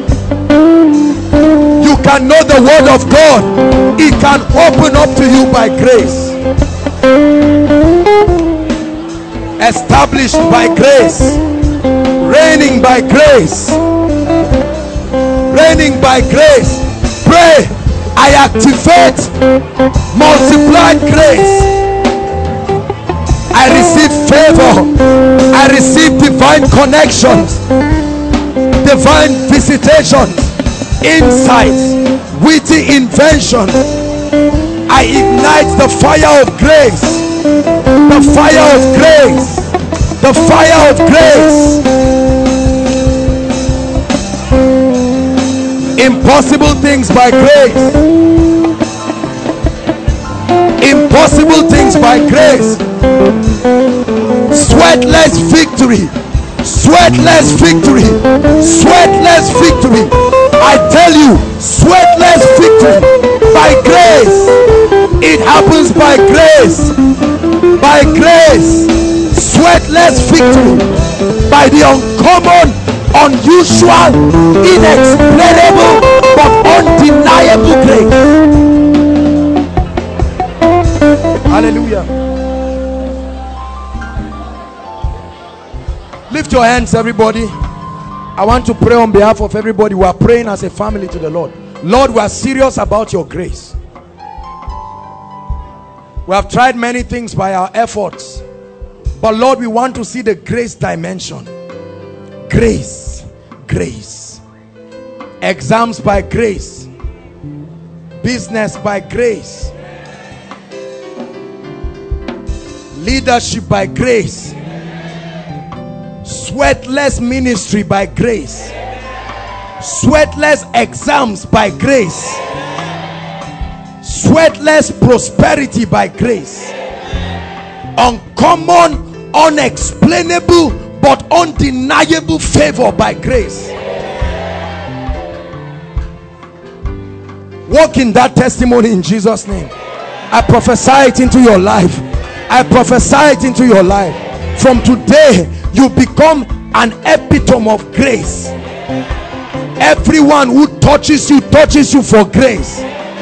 You can know the word of God. It can open up to you by grace. Established by grace. Reigning by grace. Reigning by grace. Pray. I activate multiplied grace. I receive favor. I receive divine connections, divine visitations, insights, witty inventions. I ignite the fire of grace. The fire of grace. The fire of grace. Impossible things by grace. Impossible things by grace. Sweatless victory. Sweatless victory. Sweatless victory. I tell you, sweatless victory by grace. It happens by grace. By grace. Sweatless victory by the uncommon, unusual, inexplainable, but undeniable grace. Hallelujah. Lift your hands, everybody. I want to pray on behalf of everybody. We are praying as a family to the Lord. Lord, we are serious about your grace. We have tried many things by our efforts, but Lord, we want to see the grace dimension. Grace. Grace. Exams by grace. Business by grace. Leadership by grace. Sweatless ministry by grace. Sweatless exams by grace. Sweatless prosperity by grace. Uncommon, unexplainable, but undeniable favor by grace. Walk in that testimony in Jesus' name. I prophesy it into your life. I prophesy it into your life. From today, you become an epitome of grace. Everyone who touches you for grace.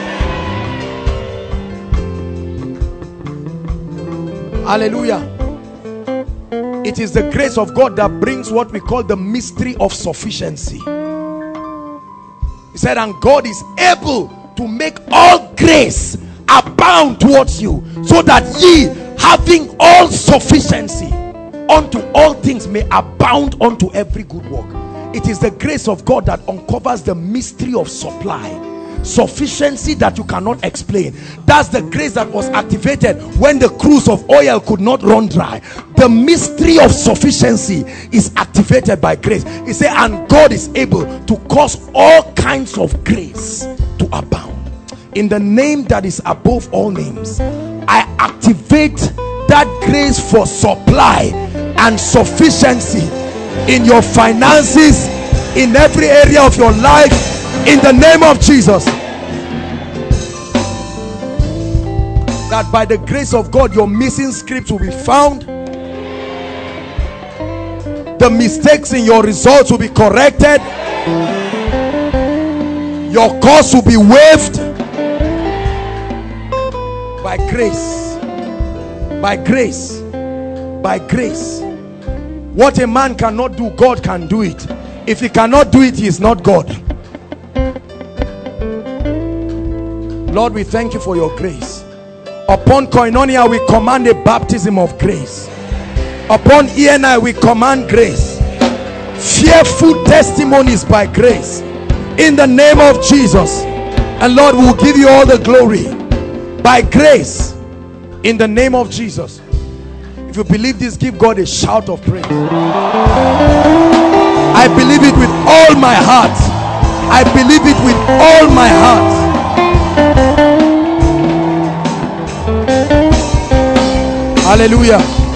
Hallelujah. It is the grace of God that brings what we call the mystery of sufficiency. He said, and God is able to make all grace abound towards you, so that ye, having all sufficiency unto all things, may abound unto every good work. It is the grace of God that uncovers the mystery of supply, sufficiency that you cannot explain. That's the grace that was activated when the cruise of oil could not run dry. The mystery of sufficiency is activated by grace. He said, and God is able to cause all kinds of grace to abound. in the name that is above all names, I activate that grace for supply and sufficiency in your finances, in every area of your life, in the name of Jesus. That by the grace of God, your missing scripts will be found. The mistakes in your results will be corrected. Your course will be waived. By grace. By grace. By grace. What a man cannot do, God can do it. If he cannot do it, he is not God. Lord, we thank you for your grace. Upon Koinonia, we command a baptism of grace. Upon ENI, we command grace. Fearful testimonies by grace. In the name of Jesus. And Lord, we will give you all the glory. By grace. In the name of Jesus. If you believe this, give God a shout of praise. I believe it with all my heart. I believe it with all my heart. Hallelujah.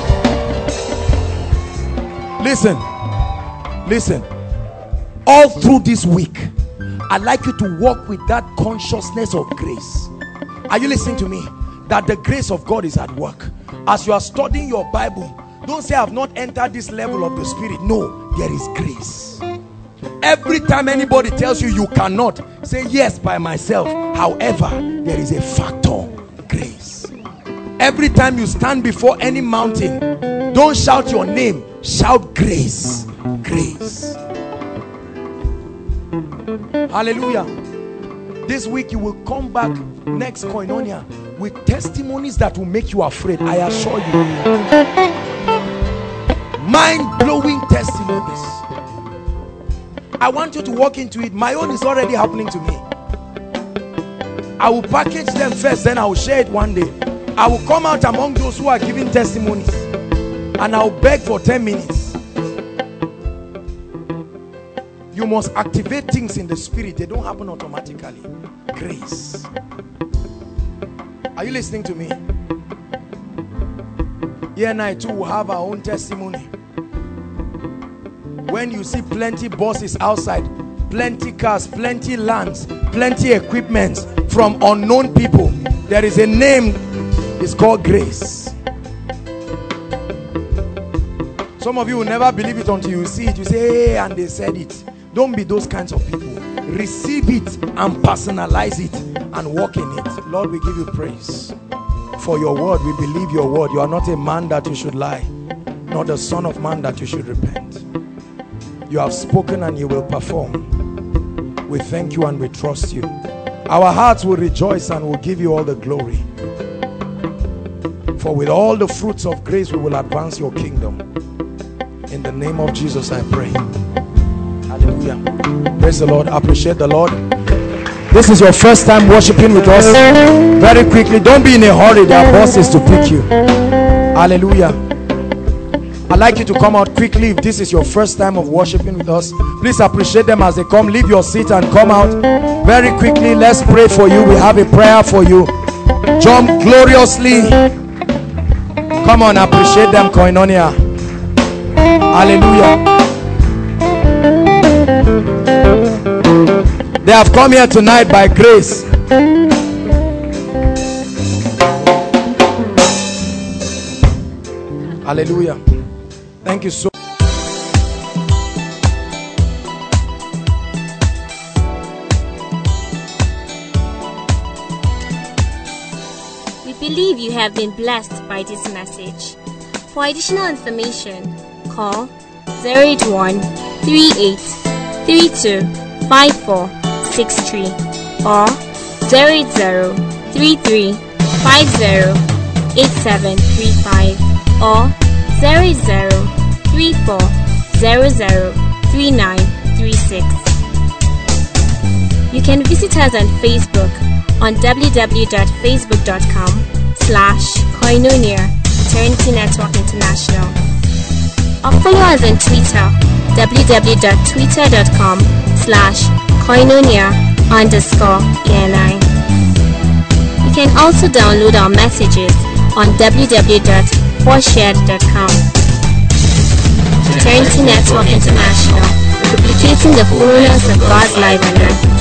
Listen. All through this week, I'd like you to walk with that consciousness of grace. Are you listening to me? That the grace of God is at work. As you are studying your Bible, don't say, I have not entered this level of the Spirit. No, there is grace. Every time anybody tells you you cannot, say, yes, by myself. However, there is a factor, grace. Every time you stand before any mountain, don't shout your name, shout grace. Grace. Hallelujah. This week you will come back next Koinonia with testimonies that will make you afraid. I assure you. Mind-blowing testimonies. I want you to walk into it. My own is already happening to me. I will package them first, then I will share it one day. I will come out among those who are giving testimonies and I will beg for 10 minutes. You must activate things in the Spirit. They don't happen automatically. Grace. Are you listening to me? Here and I too will have our own testimony. When you see plenty buses outside, plenty cars, plenty lands, plenty equipment from unknown people, there is a name. It's called grace. Some of you will never believe it until you see it. You say, hey, and they said it. Don't be those kinds of people. Receive it and personalize it and walk in it. Lord, we give you praise for your word. We believe your word. You are not a man that you should lie, nor the son of man that you should repent. You have spoken and you will perform. We thank you and we trust you. Our hearts will rejoice and will give you all the glory. For with all the fruits of grace we will advance your kingdom. In the name of Jesus I pray. Hallelujah. Praise the Lord. Appreciate the Lord. This is your first time worshiping with us. Very quickly, don't be in a hurry. There are buses to pick you. Hallelujah. I'd like you to come out quickly if this is your first time of worshiping with us. Please appreciate them as they come. Leave your seat and come out very quickly. Let's pray for you. We have a prayer for you. Jump gloriously. Come on, appreciate them, Koinonia. Hallelujah. They have come here tonight by grace. Hallelujah. Thank you so much. We believe you have been blessed by this message. For additional information, call 081 38 32 5463 or 080 33 50 8735 or 080 34 00 3936. You can visit us on Facebook on www.facebook.com/Koinonia Eternity Network International, or follow us on Twitter www.twitter.com/Koinonia_ENI. can also download our messages on www.4shared.com. Eternity Network International, duplicating the fullness of God's life on earth.